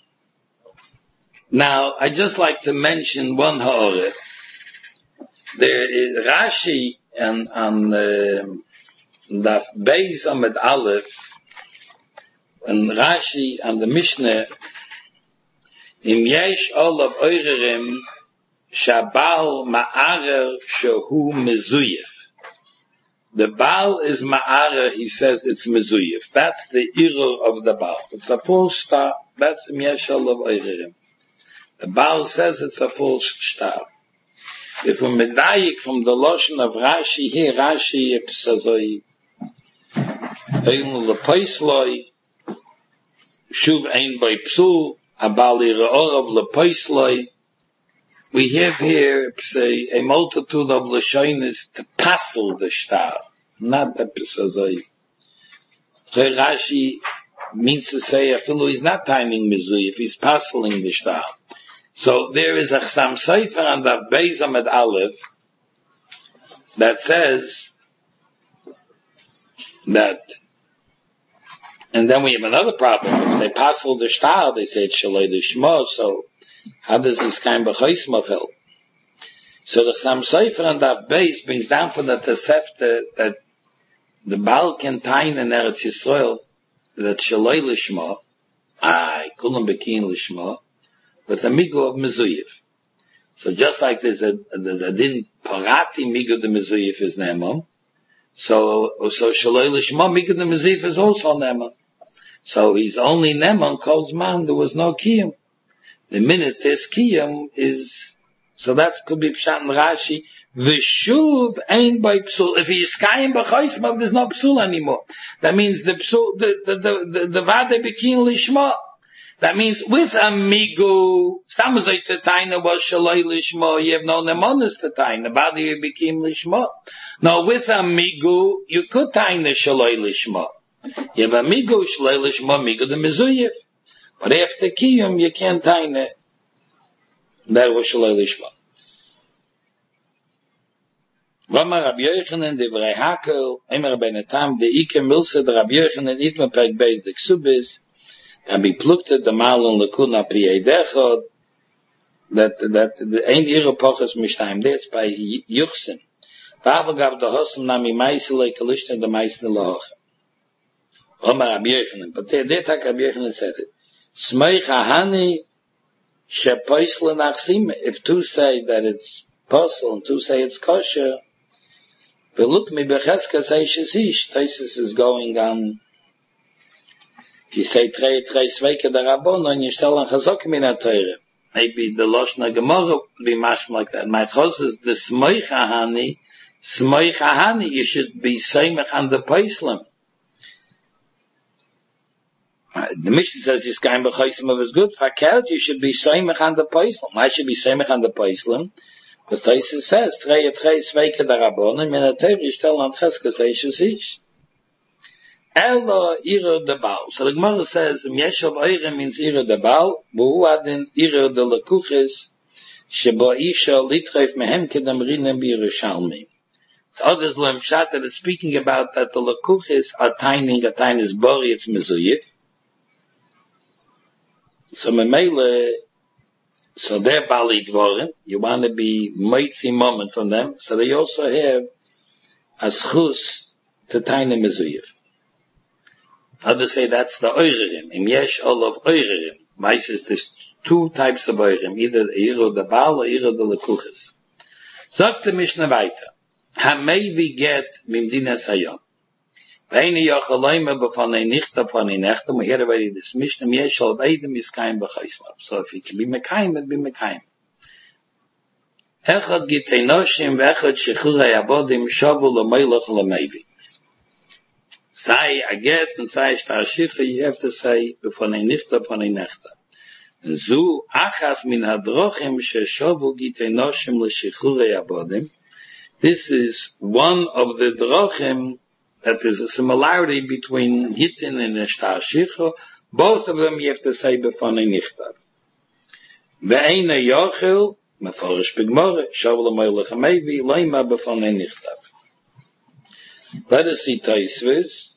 Now, I just like to mention one ha'orah. There is Rashi and on the Daf Beis Amud Aleph and Rashi and the Mishnah Im yesh olav oirerim shabal ma'arer shehu mezuyef. The Baal is ma'arer, he says it's mezuyef. That's the error of the Baal. It's a false star. That's Im yesh olav oirerim. The Baal says it's a false star. If we medayik from the lotion of Rashi here, Rashi says, "Ein lepoisloi, shuv ein by psul, abali re'orav lepoisloi." We have here, say, a multitude of lashonis to passel the star, not the pesazoi. So Rashi means to say, afilu is not timing mizui if he's passeling the star. So there is a Chasam Sofer on the Beis Amud Aleph that says that, and then we have another problem. If they passel the star, they say it's Shalei Lishma, so how does this kind of Chaisma help? So the Chasam Sofer on the Beis brings down from the Tosefta that the Baal can tain in Eretz Yisrael that Shalei Lishma, I couldn't be keen Lishma, with a migo of mezuyif. So just like there's a, there's a din parati migo de mezuyif is nemon, so, so shaloi lishma migo de mezuyif is also nemon. So he's only nemon calls man, there was no kiyum. The minute there's kiyum is, so that could be pshat and Rashi, v'shuv ein by psul. If he is kayim b'chaismav, there's no psul anymore. That means the psul, the, the, the, the, the vade bekin lishma. That means with a migu, samazay tetaina was shaloi lishma, you have no nemonis tetaina, badi you became lishma. No, with a migu, you could taina shaloi lishma. You have a migu, shaloi lishma, migu de mezuyif. But after kiyum, you can't taina. That was shaloi lishma. Vama Rabbi Yochanan, divrei hakel, emer benetam, de ike milse, de Rabbi Yochanan, itma pek beis de ksubis, and be plucked at the mal and lakuna piyedechod, that, that, the ein ihre poches mishtayim, that's by Yuchsin. Vavel gav the hosam nami meisele kalishta the meisele loch. Omar Rabbi Yochanan, but there, there tak Rabbi Yochanan said it. Smeich hahani shepoisle nachsim, if two say that it's posel and two say it's kosher, but look me becheska say shesish, Taisus is going on. If you say trei trei sveike der Rabbon, and you stell an chazok min ha-teire. Maybe the Loshna Gemara would be mashma like that. My chos is the smoich hahani, smoich hahani, you should be seimach on the poislim. The Mishnah says this guy in b'chaisim is good. Fakelt, you should be seimach on the poislim. Why should be seimach on the poislim? Because Taisus says, trei trei sveike der Rabbon, and min ha-teire, you stell an chazka seishes ish. Elo ira de Baal. So the Gemara says, Yeshov Eire means ira de Baal, Buhu adin ira de Lekuches, Shebo Isha Litreif Mehem Kedam Rinem Yerushalmi. So others learn Pshat that is speaking about that the Lekuches are taining, a tain is Bori, it's Mezuyif. So Memele, so they're Bali Dvorim, you want to be Moitzi moment from them, so they also have a schus to tain Mezuyif. Others say that's the oirerim. Im yesh olav oirerim. Meistens there's two types of oirerim. Either the iro de Baal or iro de lekuches. Sagt the Mishnah weiter. Hamei vi get mimdinas hayom. Veini yochaloyme b'fanei nichta fanei nechta. We hear already this Mishnah. Yesh olav eidem is kaim b'chaismav. So if he can be mekayim, it be mekayim. Echad gitei noshim v'echad shechurei avodim shavu l'meilach l'meivi. Say I get and say shtashicha, you have to say b'fanei nichta b'fanei nechta. Zu achas min hadrochim sheshovu gitei noshim l'shechurei avodim. This is one of the drochim that there's a similarity between Gittin and Shtar Shicha. Both of them you have to say Befanei Nichtav. Ve'ena Yochel, Meforish B'Gemara, Shavu L'Moilech HaMevi, Leima Befanei Nichtav. Let us see Taisvis.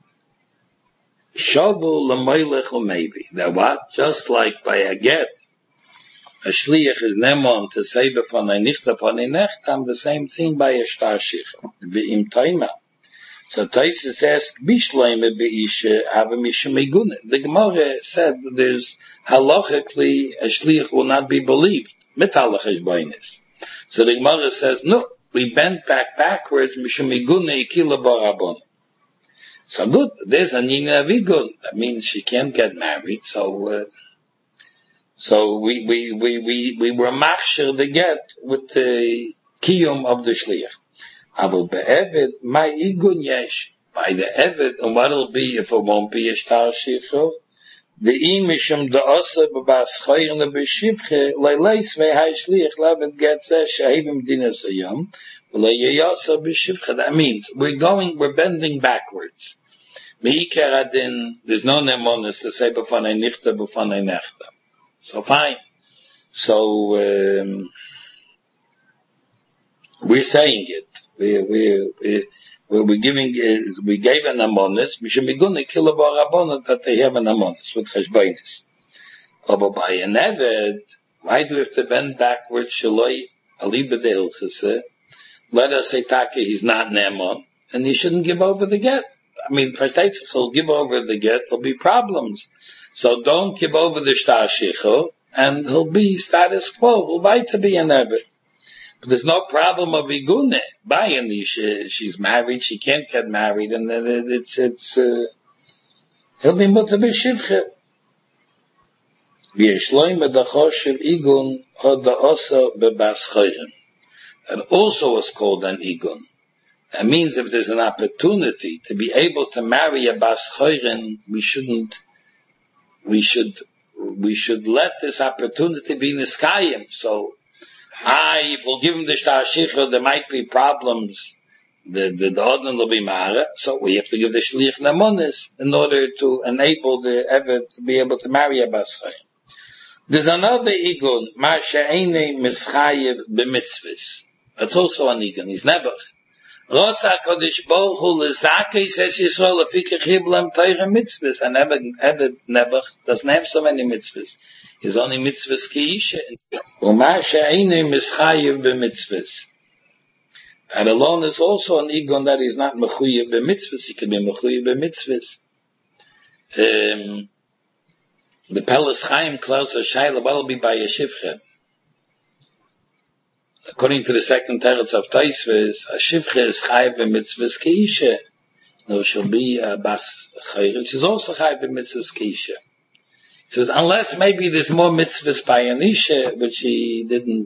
Shavu L'Moilech HaMevi. That what? Just like by a get, a shliach is nemon to say Befanei Nichtav, Befanei Nechtam, the same thing by a Shtar Shicha. Ve'im Taima. So Taisus asked, Bishleime Be'isha Ava Misha Megune. The Gemara said that there's halachically a shliach will not be believed. Mit halachish bainis. So the Gemara says, no, we bent back backwards, Misha Megune Ikila Barabon. So good, there's a Nina Vigun. That means she can't get married, so, uh, so we, we, we, we, we were machshir the get with the kiyum of the shliach. Aval be'eved, my igun yesh. By the eved, and what'll be if it won't be a Shtar Shicha? The imishim the osa b'bas choyerne b'shivche, leileis ve'hai shliach levet getzeh shahivim dinas ayam, v'le'yeyasa b'shivche. That means we're going, we're bending backwards. Me'ikar adin, there's no nemonis to say b'fanei nichta, b'fanei nechta. So fine. So, um, we're saying it. We, we, we, we're giving, uh, we gave an amonis, we should be going to kill a barabonot that they have an amonis with cheshbainis. But by an eved, why do we have to bend backwards? Shaloi aliba de ilchase. Let us say Taka, he's not nemon, and he shouldn't give over the get. I mean, first he'll give over the get, there'll be problems. So don't give over the Shtar Shicha, and he'll be status quo. He'll wait to be an eved. But there's no problem of igune. By any, she, she's married, she can't get married, and it's, it's, uh, he'll be mutter b'shivche. V'yeshloim edachoshev igun od osa bebas choyren. That also is called an igun. That means if there's an opportunity to be able to marry a bas choyren, we shouldn't, we should, we should let this opportunity be niskayim. So, I, if we'll give him the Shtar Shicha, there might be problems. The, the, the Odin will be Mara, so we have to give the Shliach Namonis in order to enable the Evet to be able to marry a Bas Chayim. There's another Igun, Ma She'ene Mischayev B'mitzvahs. That's also an Igun, he's Nebuch. Rotza Kodesh Baruch Hu L'zakei says Yisrael Afikach Hiblem Teire Mitzvahs. And Evet Nebuch doesn't have so many mitzvahs. Is only mitzvahs kiisha. Uma she'einu mischayev b'mitzvahs. That alone is also an igon that is not mechuyev b'mitzvahs. He can be mechuyev b'mitzvahs. Um, the Pelas Chaim clouds a shayla will be by a shivche. According to the second teretz of Taisves, a shivche is chayev b'mitzvahs kiisha. No, she'll be a bas chayre. She's also chayev b'mitzvahs kiisha. Says, unless maybe there's more mitzvahs by Anisha, which he didn't.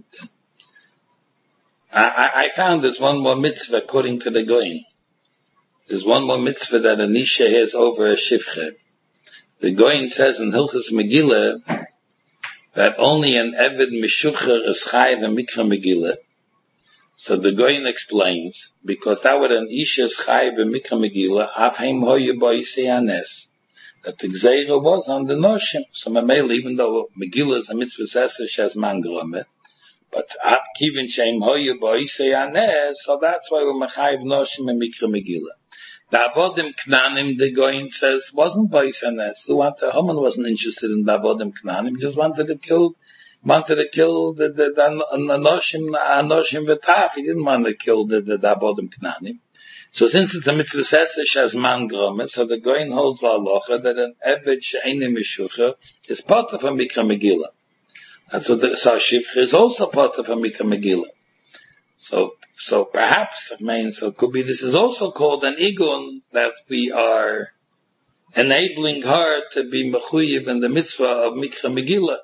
I, I, I found there's one more mitzvah according to the Goin. There's one more mitzvah that Anisha has over a shivche. The Goin says in Hilchas Megillah that only an Eved Mishucher is chayiv and Mikra Megillah. So the Goin explains, because that would an Isha is chayiv and Mikra Megillah, Afheim hoyu boisei anes. That the Gzeira was on the Noshim. So Mamela, even though Megillah is a mitzvah sesser, she has mangrome, but Ab Kivin Shem Hoyu Boisei Aneh, so that's why we're Mechayiv Noshim and Mikra Megillah. The Avodim Knanim, the Goin says, wasn't Boisei Aneh. So wanted, Haman wasn't interested in the Avodim Knanim, he just wanted to kill, wanted to kill the, the, the, the Noshim, Anoshim V'taf, he didn't want to kill the, the, the Avodim Knanim. So since it's a mitzvah sesser, she has mangrome, so the Goin holds the halacha that an Eved she'ene mishucha is part of a Mikra Megillah. That's what the, so Shivcha is also part of a Mikra Megillah. So, so perhaps, I mean, so it could be this is also called an Igun, that we are enabling her to be mechuyev in the mitzvah of Mikra Megillah.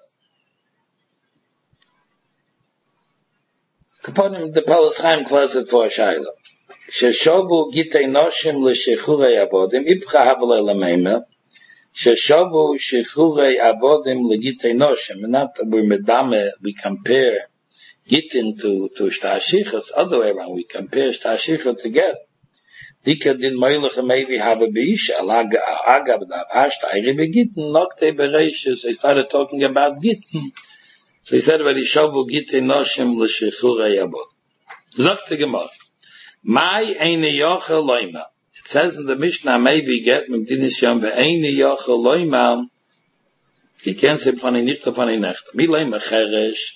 Kaponim, the Pelas Chaim closet for a shayla. Sheshovu gitei noshim l'shechurei avodim, ibcha havle l'meimer, sheshovu shechurei avodim l'gitei noshim. And not that we're medame, we compare Gittin to, to Shtar Shicha, it's the other way around, we compare Shtar Shicha to get. Dika din Meilige maybe have a bish, Alaga Agab da Hashtag begitten, Nokte Bereishes, he started talking about Gitten. So he said about the Shavu Gitte Noshim L'Shechura Yabot. Zokte Gemara. Mai eine Yoche Loima. It says in the Mishnah, maybe get Mekdinis Yom Ve'ene Yoche Loima. He can't say funny Nichte funny Nacht. Mi Loima Cheresh.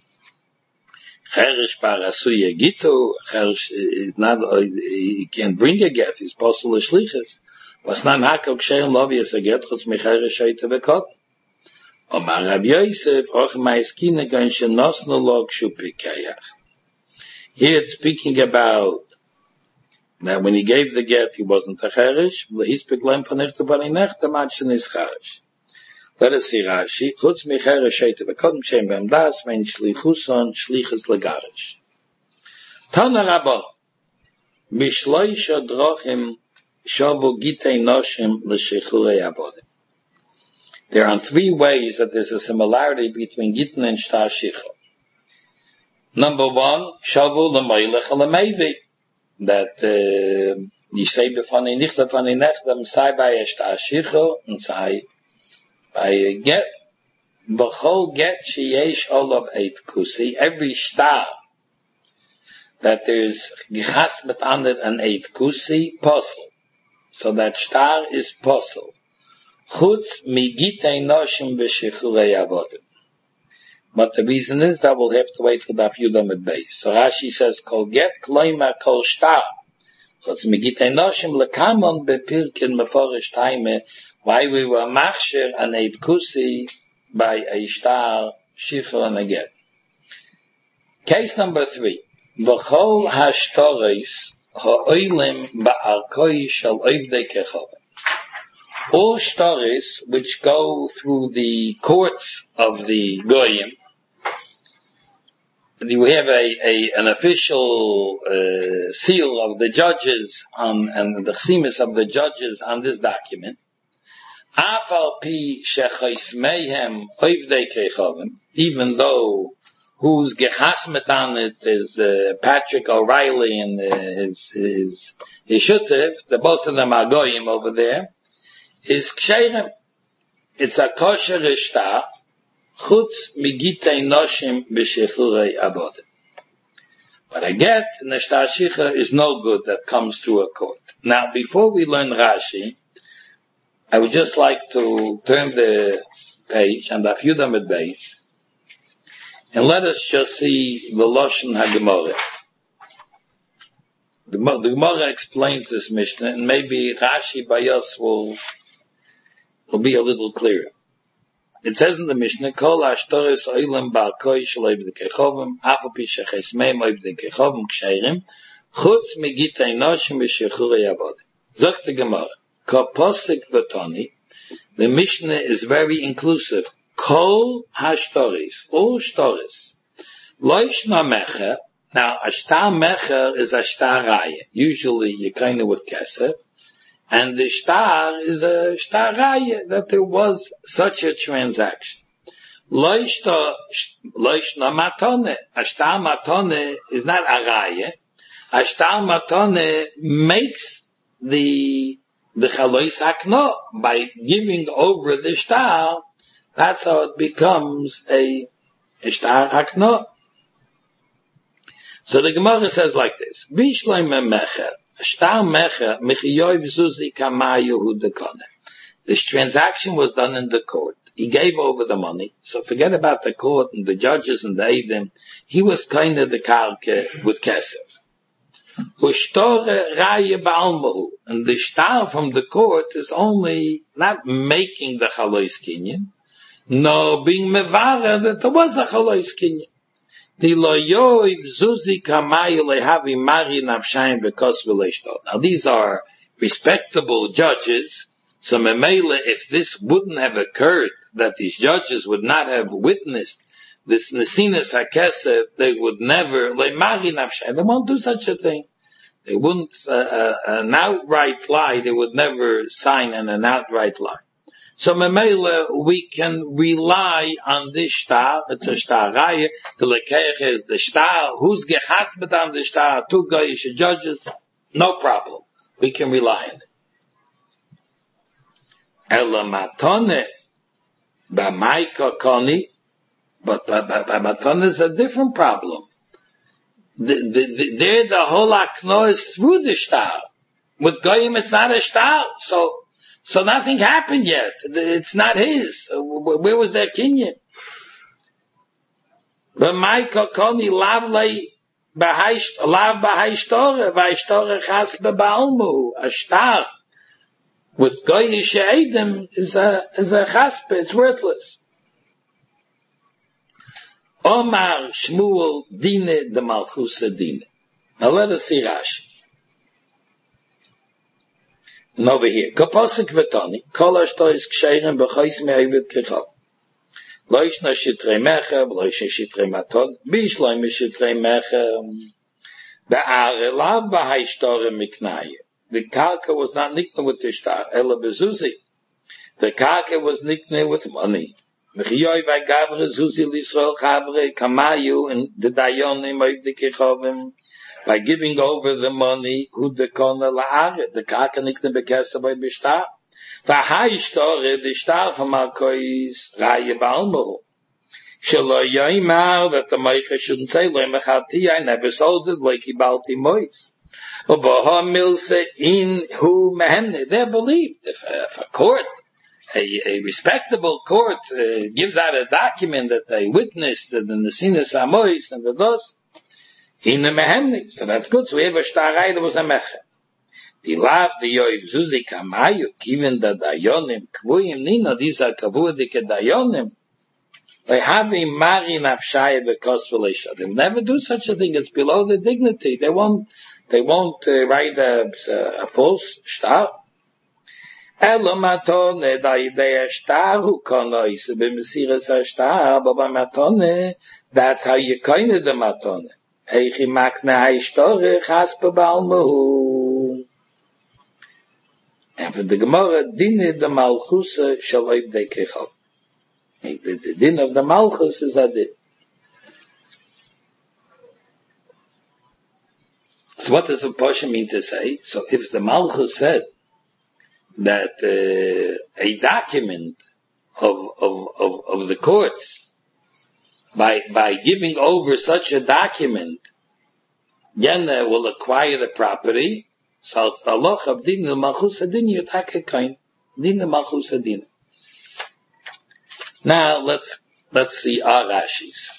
Cheresh Parasuye Gitu. Cheresh is not, he can't bring a get. He's postal Shlichus. Was nan Hakok Sheim Lovi as a get, Chutz Mi Cheresh Heite Bekot. Omar Rabbi Yosef, Och Maiskine Gan Shenosno Log Shupikayach. Here it's speaking about that when he gave the get, he wasn't a cheresh. He spoke leim panich to bani nech, the matchen is cheresh. Let us see Rashi. Chutz mi cheresh heite bekodem shem bem das, vein shlichuson shlichus legarish. Tana Rabba, bishloisha drochim shavu gitei noshim l'shechurei avodim. There are three ways that there's a similarity between gittin and shtar shichur. Number one, shavu l'meilech l'meivi. That, uh, you say befani nicht befani nechdem, sei bei a shtar shichur, and sei by a get. B'chol get sheyesh olav eit kusi. Every shtar that there's gechasmet on it an eit kusi, posel. So that shtar is posel. Chutz migitei noshim b'shechurei avodim. But the reason is that we'll have to wait for the Yudam at base. So Rashi says, Kol get kloima kol shtar. Chutz migitei noshim lekamon bepirkin meforish taime. Why we were machsher an eit kusi by a shtar shichur and a get. Case number three. V'chol hashtoris ha'oilim ba'arkoi shal oivdei kechov. All stories which go through the courts of the Goyim, we have a, a an official uh, seal of the judges on, and the chsimis of the judges on this document. Afal pi shechais mehem oivdei kechavim, even though whose gechasmet on it is uh, Patrick O'Reilly and uh, his his his shutev, the both of them are Goyim over there. Is ksheirem. It's a kosher ishtar, chutz migitei noshim b'shechurei avodim. But a get in the shtar shichur is no good that comes to a court. Now, before we learn Rashi, I would just like to turn the page and Daf Yudam at base, and let us just see the Lashon HaGemara. The, the Gemara explains this Mishnah, and maybe Rashi by us will will be a little clearer. It says in the Mishnah, Kol hashtoris oilam ba'arkoi shel oivdei kechovim, afa pi sheches meim oivdei kechovim ksheirim, chutz migitei noshim b'shechurei avodim. Zok the Gemara, Ko posik v'toni, the Mishnah is very inclusive. Kol hashtoris, all stories. Loishna mecher, now a shtar mecher is a shtar raya. Usually you kind of with kesef. And the shtar is a shtar raya, that there was such a transaction. Loishna matone. A shtar matone is not a raya. A shtar matone makes the, the chalois hakno. By giving over the shtar, that's how it becomes a, a shtar hakno. So the Gemara says like this. Bishloim mecher. Shtar mecher mechiyoy v'zuzi kamayu hu dekone. This transaction was done in the court. He gave over the money. So forget about the court and the judges and the eidim. He was kind of the karke with kesef. Ushtore raye ba'almahu. And the shtar from the court is only not making the chalois kinyan, no being mevara that there was a chalois kinyan. Now these are respectable judges, so memele, if this wouldn't have occurred, that these judges would not have witnessed this nesinas hakesef, they would never, they won't do such a thing. They wouldn't, uh, uh, an outright lie, they would never sign an, an outright lie. So memele, we can rely on this shtar. It's a shtar raya. The lekeich is the shtar. Who's gechasbet on the shtar? Two goyish judges. No problem. We can rely on it. Ela matone b'maika koni, but matone is a different problem. The, the, the, there the whole akno is through the shtar. With goyim it's not a shtar, so so nothing happened yet. It's not his. Where was their kinyan? B'maika koni lavlei lav b'haishtore v'haishtore chas b'balmu a shtar. With goyish eidim is a is a chaspe. It's worthless. Omar Shmuel dine de malchusa dine. Now let us see Rashi. And over here, kaposik v'toni kol ashtois ksheirem b'chois me'avid kechal. Loish na shitrei mecher, loish na shitrei maton, bish loim shitrei mecher. Be'are lav b'haishtore miknaye. The karka was not nikna with the shtar, ela bezuzi. The karka was nikna with money. Mechiyoy v'gavre zuzi l'Yisrael chavre kamayu and the dayonim of the kechovim by giving over the money who the kona la'aret. The karka nikna bekesa by b'shtar. V'hai shtore the shtar from Alkois raya ba'almo. Shelo yoymar that the meicha shouldn't say lo mechati I never sold it like ibalti mois. In who they believed. If, uh, if a court, a, a respectable court, uh, gives out a document that they witnessed in the Sinas Amois and the Dos, in the Mehemnik, so that's good. So we have a shtarai that was a mecha. The lav, the yoiv zuzi kamayu, given the dayonim, kvuyim nino, these are kavudik dayonim. They have a mari nafshaya because they never do such a thing. It's below the dignity. They won't. They won't uh, write a, a, a false shtar. Elo matone da idea shtar hu konois b'mesiras shtar, but by matone, that's how you kind of the matone. Eichi makne haishtore chas b'balmahu. And for the Gemara, din the malchusa shaloib de kechov. The din of the malchus is that it. So what does the Pasha mean to say? So if the Malchus said that uh, a document of, of, of, of the courts, by, by giving over such a document, Yena will acquire the property, so Allah of din the Malchus adin yatake kain, din the Malchus adin. Now let's, let's see our Rashis.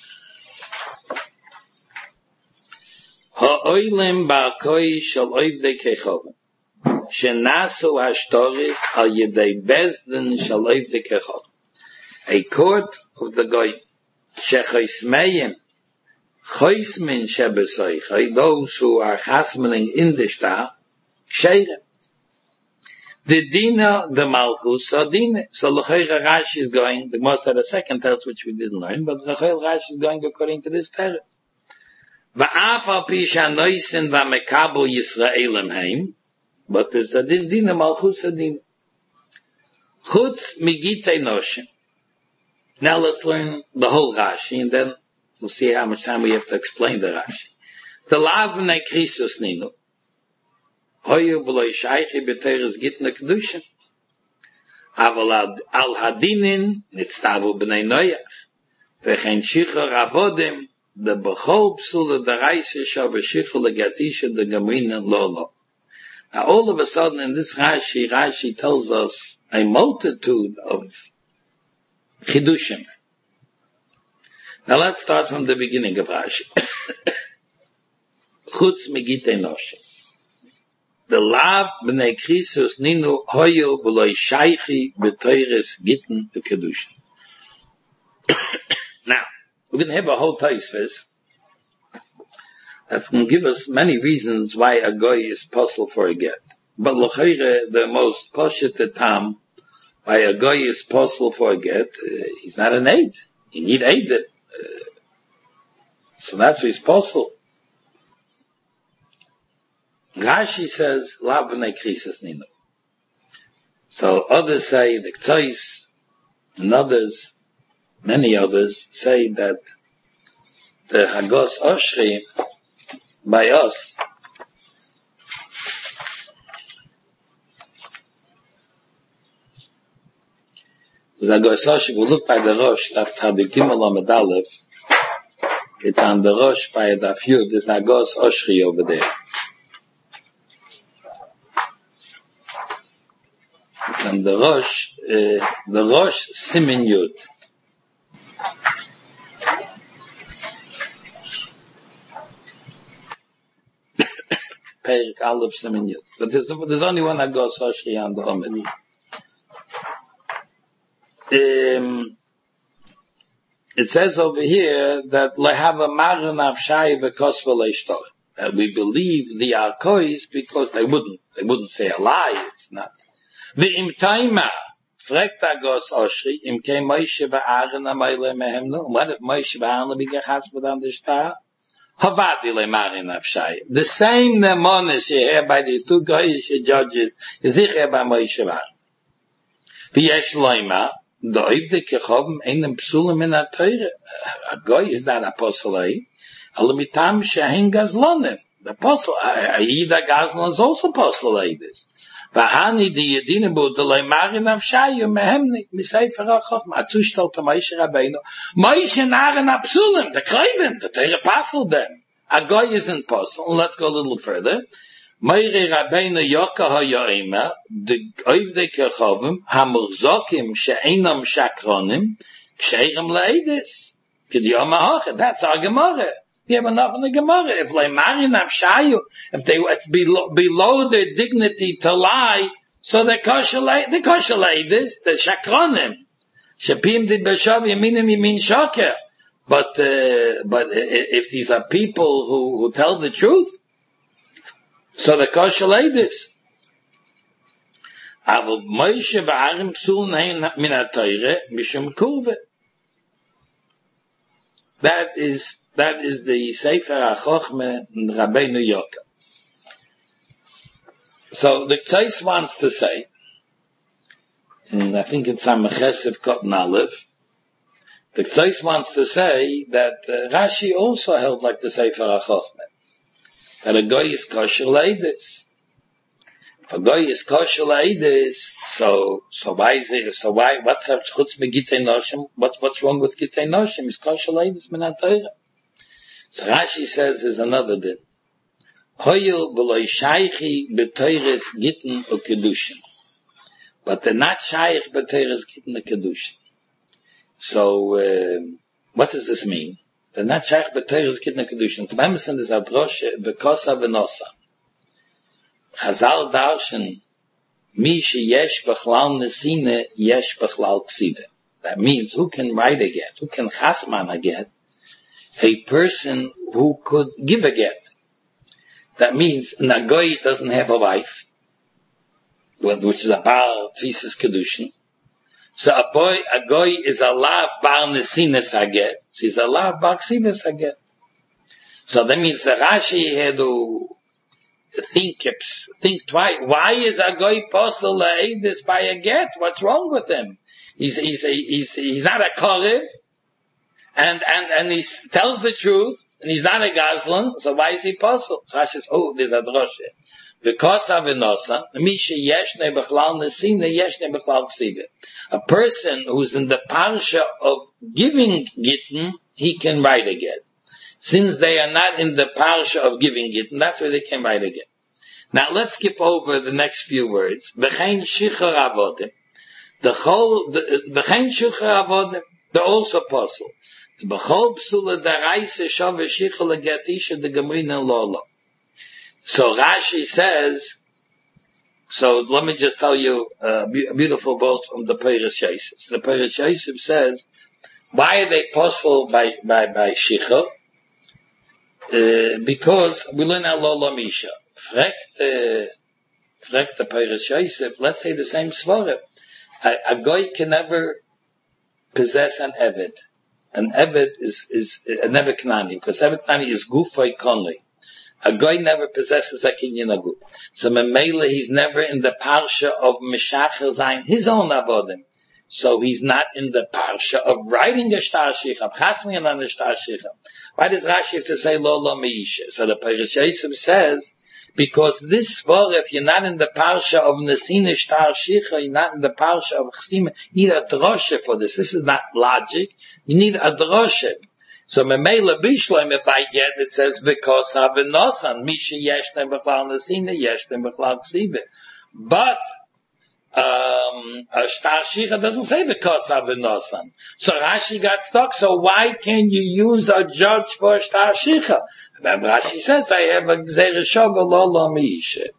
Ha'oilem ba'koi shal oivdei kechovim. Shenasu hashtoris al yedei bezdin shal oivdei kechovim. A court of the goy. Shechoismeim. Choismin shebesoichai. Those who are chasmening in the shtar. Ksheirem. The dina, the malchus, so dina. So l'chayra Rashi is going, the most of the second tells which we didn't learn, but l'chayra Rashi is going according to this teretz. Va'afal pisha noisin va'mekabel Yisraelim heim, but there's a din din malchus adin. Chutz migitei noshim. Now let's learn the whole Rashi, and then we'll see how much time we have to explain the Rashi. The lav b'nei krisus ninu. Hoyu b'loi shaychi b'teres gitna kedushim. Aval al hadinin nitztavu b'nei noyach. V'chein shichor avodim the bechol psula the reise shav shichol legatisha the gamrin lolo. Now all of a sudden in this Rashi, Rashi tells us a multitude of chidushim. Now let's start from the beginning of Rashi. Chutz migitei noshim. The lav b'nei krisus ninu hoyu v'loi shaychi b'toires gitn v'kedushin. Now, we're going to have a whole taisvis that's going to give us many reasons why a goy is puzzled for a get. But l'chayre, the most poshet tam, why a goy is puzzled for a get, uh, he's not an aid. You need aid. Uh, so that's why he's puzzled. Rashi says, lav b'nei krisus ninu. So others say, the Ktsois, and others, many others say that the Hagos Oshri by us The Agos Oshri, we look by the Rosh, that's how the Gimel Amud Aleph, it's on the Rosh by the Yud, there's Agos Oshri over there. It's on the Rosh, uh, the Rosh Simen Yud. Perik Aleph Simen Yud. But there's, there's only one Agos Oshri on the Omeni. Um, it says over here that lehava maran avshai v'kos v'leishtor. That we believe the Arkois because they wouldn't, they wouldn't say a lie. It's not. V'im taima frekt Agos Oshri im kei Moshe v'Aaron amayle mehemnu. What if Moshe v'Aaron b'gechas v'dan the shtar? Havadi le maran avshai. The same nemonish you hear by these two Goyish judges is here by Moshe v'Aaron. V'yesh loima. The Oivde Kechovim einem Psulim in a Teure. A Goy is not Apostle. Alamitam Shehin Gazlonim. The Apostle, Aida Gazlon is also Apostle. Vahani di Yedine Budelei Marin Avshayu Mehemnik Miseifer HaChochm. Atzustel to Moshe Rabbeinu. Moshe Naren Apsulim. The Krevim. The Teure Apostle them. A Goy isn't Apostle. Let's go a little further. Meire Rabbeinu Yoka HaYoima, the Oivdei Kechovim, HaMurzokim She'enam Shakronim, Ksheirem Le'edis. K'diyom HaHoche. That's our Gemara. We have enough in the Gemara. If Leimarin Avshayu, if they, it's below, below their dignity to lie, so they're kosher the kosher Le'edis, the Shakronim. Shepim did Beshav Yaminim Yamin Shoker. But, uh, but if these are people who, who tell the truth, so the kosher ladies. Avol Moshe v'Aaron psul nein min ha-Torah mishum kurve. That is, that is the Sefer HaChochmeh Rabbeinu Yoka. So the Tzais wants to say, and I think it's Samachesiv Cotton Aleph, the Tzais wants to say that uh, Rashi also held like the Sefer HaChochmeh. That a Goy is kosher ladies. If a Goy is kosher ladies, so, so why is it, so why, what's up, chutz me Gitei Noshim, what's, what's wrong with Gitei Noshim? Is kosher ladies min ha-Torah. So Rashi says there's another din. Hoyel v'loi shaychi b'Torah's Gittin o Kedushin. But they're not shaykh b'Torah's Gittin o Kedushin. So, uh, what does this mean? They're not shaykh b'Torah's Gittin Kedushin. The Emerson is Adroshe v'kosa v'nosa. Chazal darshan mi sheyesh b'chlal nesine yesh b'chlal ksive. That means who can write a get? Who can chasman a get? A person who could give a get. That means an Agoy doesn't have a wife, which is a Baal Tfisis Kedushin. So a boy, a goy is a lav bar nesines haget. So he's a lav bar ksivas haget. So that means that Rashi had to think, think twice. Why is a goy posel la'edis by a get? What's wrong with him? He's, he's, he's, he's not a korev, and, and, and he tells the truth, and he's not a gazlan, so why is he posel? So Rashi says, oh, there's a droshe. V'kosa v'nosa, misha yeshne b'chlal nesine yeshne b'chlal ksive. A person who's in the parsha of giving gittin, he can write a get. Since they are not in the parsha of giving gittin, that's where they can write a get. Now let's skip over the next few words. B'chein shichar avodim. The whole, b'chein shichar avodim, they're also possible. B'chol psula daraisa shav shichar leget isha de gemrina lolo. So Rashi says, so let me just tell you a beautiful verse from the Peiros Yosef. The Peiros Yosef says, why are they puzzled by, by, by Shicha? Uh, because we learn Alola Misha. Frekt, uh, frekt the Peiros Yosef, let's say the same Svara. A, a goy can never possess an Eved. An Eved is, is, a never Knani, because Eved Knani is Gufay Konli. A guy never possesses a kinyan aguf. So Memela, he's never in the parsha of Meshacher Zayin, his own avodim. So he's not in the parsha of writing a shtar shicha, of chasming on a shtar shicha. Why does Rashi have to say lo lo meisha? So the Peiros Yosef says, Because this svara, if you're not in the parsha of Nesina Shtar Shicha, you're not in the parsha of Chesima, you need a drosha for this. This is not logic. You need a drosha. So Memela Bishleim, if I get, it says, because Havenosan, Misha Yeshtem B'chlal Nesina, Yeshtem B'chlal Chesiva. But, um, a Shtar Shicha doesn't say because Havenosan. So Rashi got stuck, so why can you use a judge for a Shtar Shicha? Then Rashi says, I have a Gzeir Shogol Lo Lo Misha.